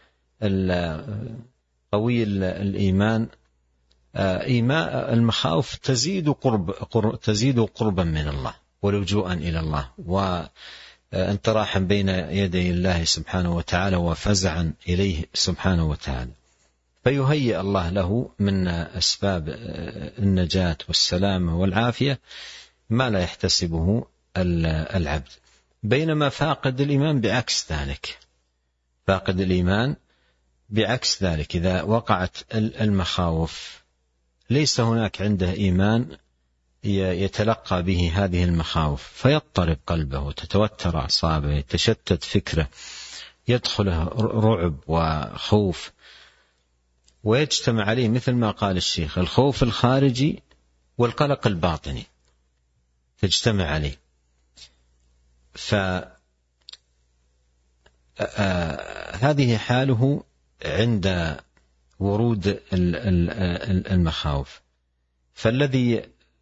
قوي الإيمان إيمان المخاوف تزيد قرب, قرب تزيد قربا من الله ولجوءا إلى الله وانطراحا بين يدي الله سبحانه وتعالى وفزعا إليه سبحانه وتعالى، فيهيئ الله له من أسباب النجاة والسلامة والعافية ما لا يحتسبه العبد. بينما فاقد الإيمان بعكس ذلك، فاقد الإيمان بعكس ذلك إذا وقعت المخاوف ليس هناك عنده إيمان يتلقى به هذه المخاوف، فيضطرب قلبه وتتوتر أعصابه، يتشتت فكره، يدخله رعب وخوف، ويجتمع عليه مثل ما قال الشيخ الخوف الخارجي والقلق الباطني تجتمع عليه. فهذه حاله عند ورود المخاوف. فالذي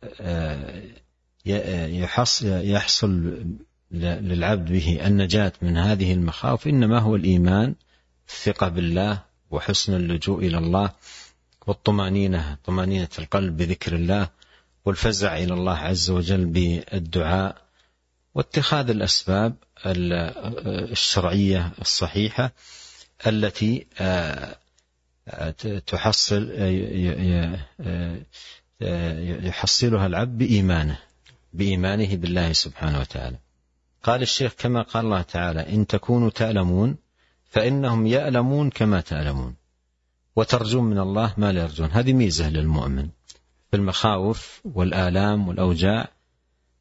يحصل للعبد به النجاة من هذه المخاوف إنما هو الإيمان، الثقة بالله وحسن اللجوء إلى الله والطمأنينة، طمأنينة القلب بذكر الله، والفزع إلى الله عز وجل بالدعاء، واتخاذ الأسباب الشرعية الصحيحة التي تحصل يحصلها العبد بإيمانه بإيمانه بالله سبحانه وتعالى. قال الشيخ كما قال الله تعالى: إن تكونوا تألمون فإنهم يألمون كما تألمون وترجون من الله ما لا يرجون. هذه ميزة للمؤمن في المخاوف والآلام والأوجاع،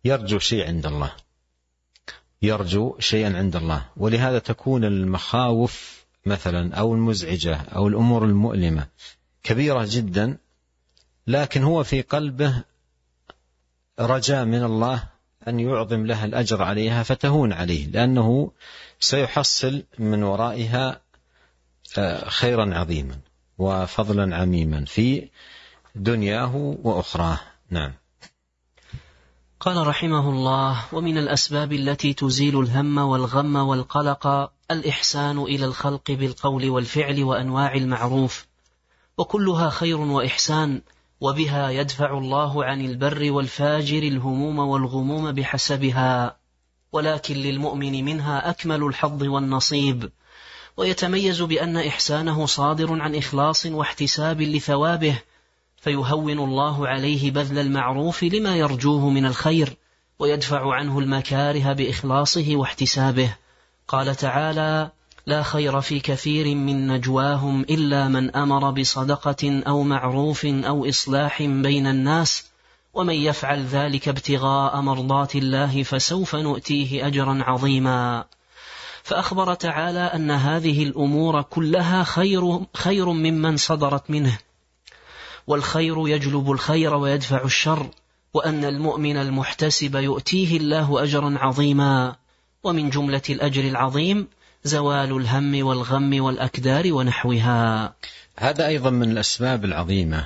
يرجو شيء عند الله، يرجو شيئا عند الله. ولهذا تكون المخاوف مثلا أو المزعجة أو الأمور المؤلمة كبيرة جدا، لكن هو في قلبه رجاء من الله أن يعظم لها الأجر عليها فتهون عليه، لأنه سيحصل من ورائها خيرا عظيما وفضلا عميما في دنياه وأخراه. نعم.
قال رحمه الله: ومن الأسباب التي تزيل الهم والغم والقلق الإحسان إلى الخلق بالقول والفعل وأنواع المعروف، وكلها خير وإحسان، وبها يدفع الله عن البر والفاجر الهموم والغموم بحسبها، ولكن للمؤمن منها أكمل الحظ والنصيب، ويتميز بأن إحسانه صادر عن إخلاص واحتساب لثوابه، فيهون الله عليه بذل المعروف لما يرجوه من الخير، ويدفع عنه المكاره بإخلاصه واحتسابه. قال تعالى: لا خير في كثير من نجواهم إلا من أمر بصدقة أو معروف أو إصلاح بين الناس، ومن يفعل ذلك ابتغاء مرضات الله فسوف نؤتيه أجرا عظيما. فأخبر تعالى أن هذه الأمور كلها خير, خير ممن صدرت منه، والخير يجلب الخير ويدفع الشر، وأن المؤمن المحتسب يؤتيه الله أجرا عظيما. ومن جملة الأجر العظيم زوال الهم والغم والأكدار ونحوها.
هذا أيضا من الأسباب العظيمة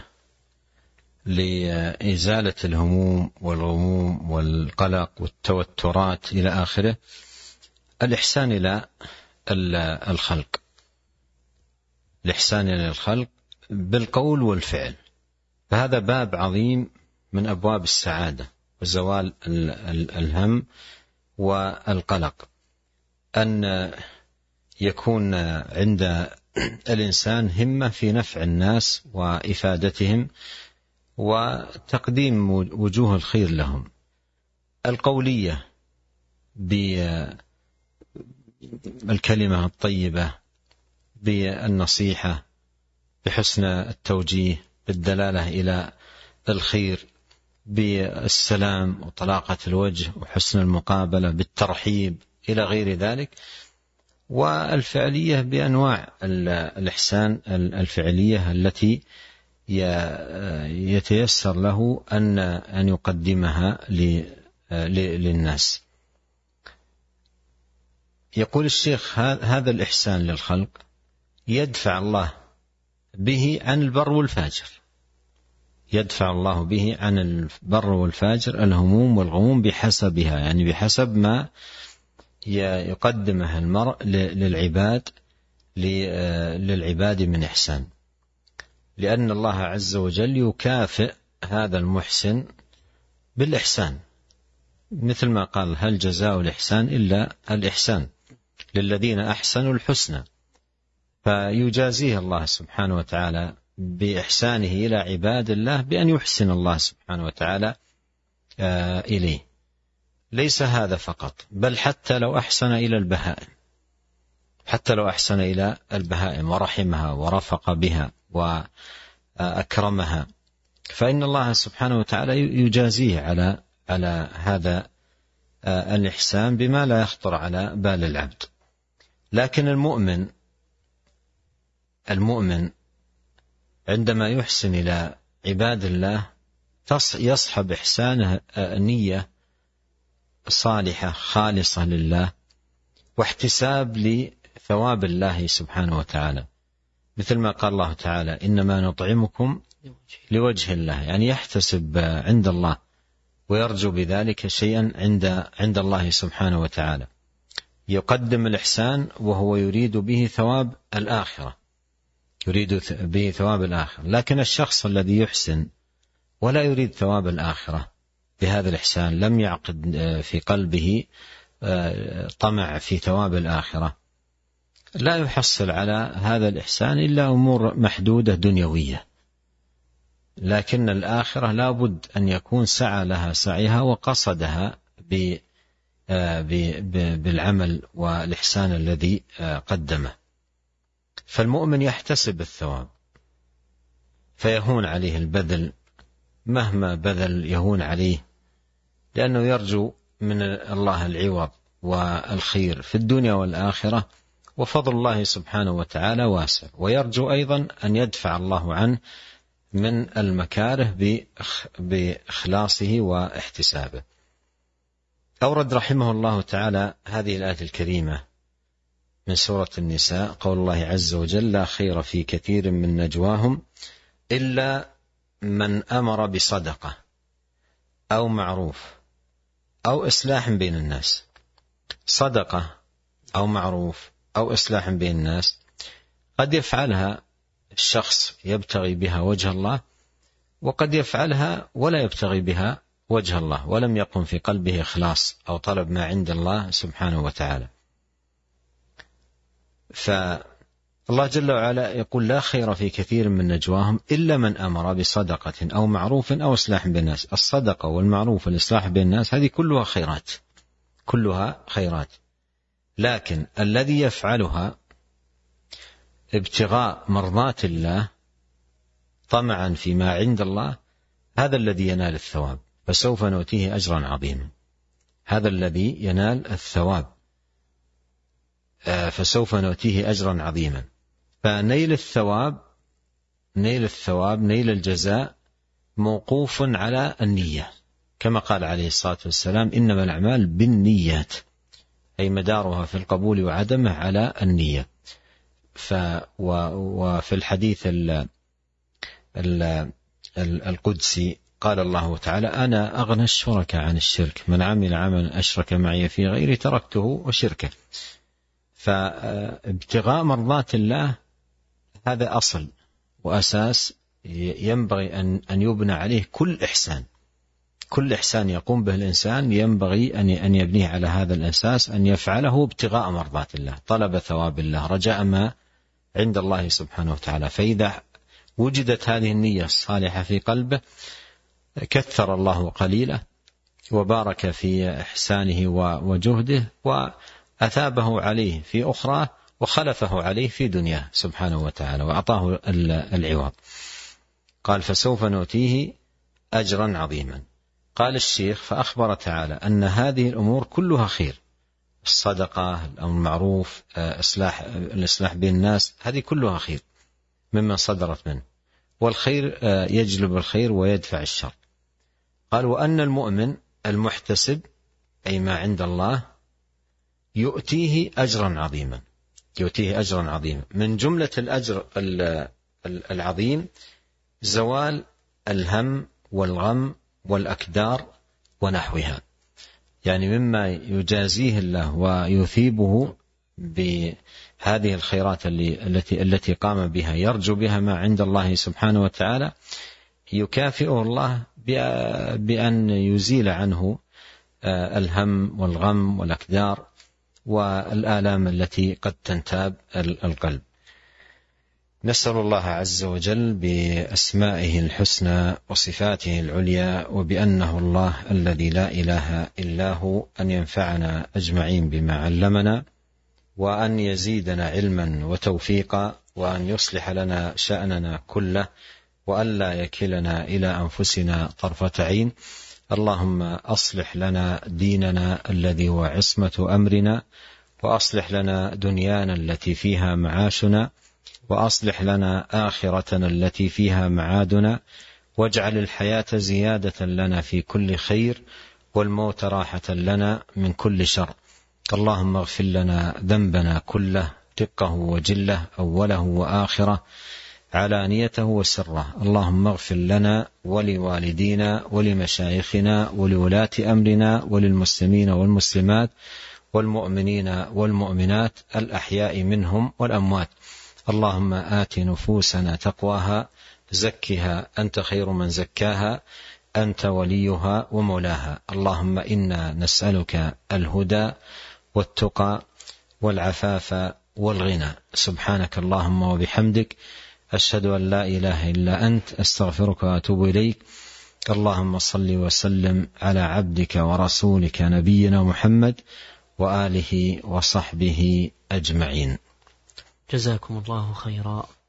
لإزالة الهموم والغموم والقلق والتوترات إلى آخره، الإحسان إلى الخلق، الإحسان إلى الخلق بالقول والفعل. فهذا باب عظيم من أبواب السعادة وزوال الهم والقلق، أن يكون عند الإنسان همة في نفع الناس وإفادتهم وتقديم وجوه الخير لهم. القولية بالكلمة الطيبة، بالنصيحة، بحسن التوجيه، بالدلالة إلى الخير، بالسلام وطلاقة الوجه وحسن المقابلة، بالترحيب إلى غير ذلك. والفعلية بأنواع الإحسان الفعلية التي يتيسر له أن أن يقدمها للناس. يقول الشيخ: هذا الإحسان للخلق يدفع الله به عن البر والفاجر، يدفع الله به عن البر والفاجر الهموم والغموم بحسبها، يعني بحسب ما يقدمه المرء للعباد للعباد من إحسان، لأن الله عز وجل يكافئ هذا المحسن بالإحسان، مثل ما قال: هل جزاء الإحسان إلا الإحسان، للذين أحسنوا الحسنى. فيجازيه الله سبحانه وتعالى بإحسانه إلى عباد الله بأن يحسن الله سبحانه وتعالى إليه. ليس هذا فقط، بل حتى لو أحسن إلى البهائم، حتى لو أحسن إلى البهائم ورحمها ورفق بها وأكرمها، فإن الله سبحانه وتعالى يجازيه على على هذا الإحسان بما لا يخطر على بال العبد. لكن المؤمن المؤمن عندما يحسن إلى عباد الله يصحب إحسانه نية صالحة خالصة لله، واحتساب لثواب الله سبحانه وتعالى، مثل ما قال الله تعالى: إنما نطعمكم لوجه الله، يعني يحتسب عند الله ويرجو بذلك شيئا عند عند الله سبحانه وتعالى. يقدم الإحسان وهو يريد به ثواب الآخرة، يريد به ثواب الآخرة. لكن الشخص الذي يحسن ولا يريد ثواب الآخرة بهذا الإحسان، لم يعقد في قلبه طمع في ثواب الآخرة، لا يحصل على هذا الإحسان إلا أمور محدودة دنيوية. لكن الآخرة لا بد أن يكون سعى لها سعيها وقصدها بالعمل والإحسان الذي قدمه. فالمؤمن يحتسب الثواب فيهون عليه البذل، مهما بذل يهون عليه لأنه يرجو من الله العوض والخير في الدنيا والآخرة، وفضل الله سبحانه وتعالى واسع، ويرجو أيضا أن يدفع الله عنه من المكاره بإخلاصه واحتسابه. أورد رحمه الله تعالى هذه الآية الكريمة من سورة النساء، قول الله عز وجل: لا خير في كثير من نجواهم إلا من أمر بصدقة أو معروف أو إصلاح بين الناس. صدقة أو معروف أو إصلاح بين الناس قد يفعلها الشخص يبتغي بها وجه الله، وقد يفعلها ولا يبتغي بها وجه الله، ولم يقم في قلبه إخلاص أو طلب ما عند الله سبحانه وتعالى. فالله جل وعلا يقول: لا خير في كثير من نجواهم إلا من أمر بصدقة أو معروف أو إصلاح بين الناس. الصدقة والمعروف والإصلاح بين الناس هذه كلها خيرات، كلها خيرات، لكن الذي يفعلها ابتغاء مرضات الله طمعا فيما عند الله هذا الذي ينال الثواب، فسوف نؤتيه أجرا عظيما. هذا الذي ينال الثواب فسوف نؤتيه أجرا عظيما. فنيل الثواب نيل الثواب نيل الجزاء موقوف على النية، كما قال عليه الصلاة والسلام: إنما الأعمال بالنيات، أي مدارها في القبول وعدمه على النية. ف وفي الحديث ال ال القدسي قال الله تعالى: أنا أغنى الشركاء عن الشرك، من عمل عملا أشرك معي في غيري تركته وشركه. فابتغاء مرضات الله هذا أصل وأساس ينبغي أن أن يبنى عليه كل إحسان. كل إحسان يقوم به الإنسان ينبغي أن أن يبنيه على هذا الأساس، أن يفعله ابتغاء مرضات الله، طلب ثواب الله، رجاء ما عند الله سبحانه وتعالى. فإذا وجدت هذه النية الصالحة في قلبه كثر الله قليله وبارك في إحسانه وجهده، وأثابه عليه في أخرى وخلفه عليه في دنياه سبحانه وتعالى، وأعطاه العوض. قال: فسوف نؤتيه أجرا عظيما. قال الشيخ: فأخبر تعالى أن هذه الأمور كلها خير، الصدقة، الأمر المعروف، إصلاح الإصلاح بين الناس، هذه كلها خير مما صدرت منه، والخير يجلب الخير ويدفع الشر. قال: وأن المؤمن المحتسب، أي ما عند الله، يؤتيه أجرا عظيما، يؤتيه أجرا عظيما. من جملة الأجر العظيم زوال الهم والغم والأكدار ونحوها، يعني مما يجازيه الله ويثيبه بهذه الخيرات التي التي قام بها يرجو بها ما عند الله سبحانه وتعالى، يكافئه الله بأن يزيل عنه الهم والغم والأكدار والآلام التي قد تنتاب القلب. نسأل الله عز وجل بأسمائه الحسنى وصفاته العليا وبأنه الله الذي لا إله إلا هو أن ينفعنا أجمعين بما علمنا، وأن يزيدنا علما وتوفيقا، وأن يصلح لنا شأننا كله، وأن لا يكلنا إلى أنفسنا طرفة عين. اللهم أصلح لنا ديننا الذي هو عصمة أمرنا، وأصلح لنا دنيانا التي فيها معاشنا، وأصلح لنا آخرتنا التي فيها معادنا، واجعل الحياة زيادة لنا في كل خير، والموت راحة لنا من كل شر. اللهم اغفر لنا ذنبنا كله، دقه وجله، أوله وآخره، علانيته وسره. اللهم اغفر لنا ولوالدينا ولمشايخنا ولولاة أمرنا وللمسلمين والمسلمات والمؤمنين والمؤمنات الأحياء منهم والأموات. اللهم آت نفوسنا تقواها، زكها أنت خير من زكاها، أنت وليها ومولاها. اللهم إنا نسألك الهدى والتقى والعفاف والغنى. سبحانك اللهم وبحمدك، أشهد أن لا إله إلا أنت، أستغفرك وأتوب إليك. اللهم صل وسلم على عبدك ورسولك نبينا محمد وآله وصحبه أجمعين.
جزاكم الله خيرا.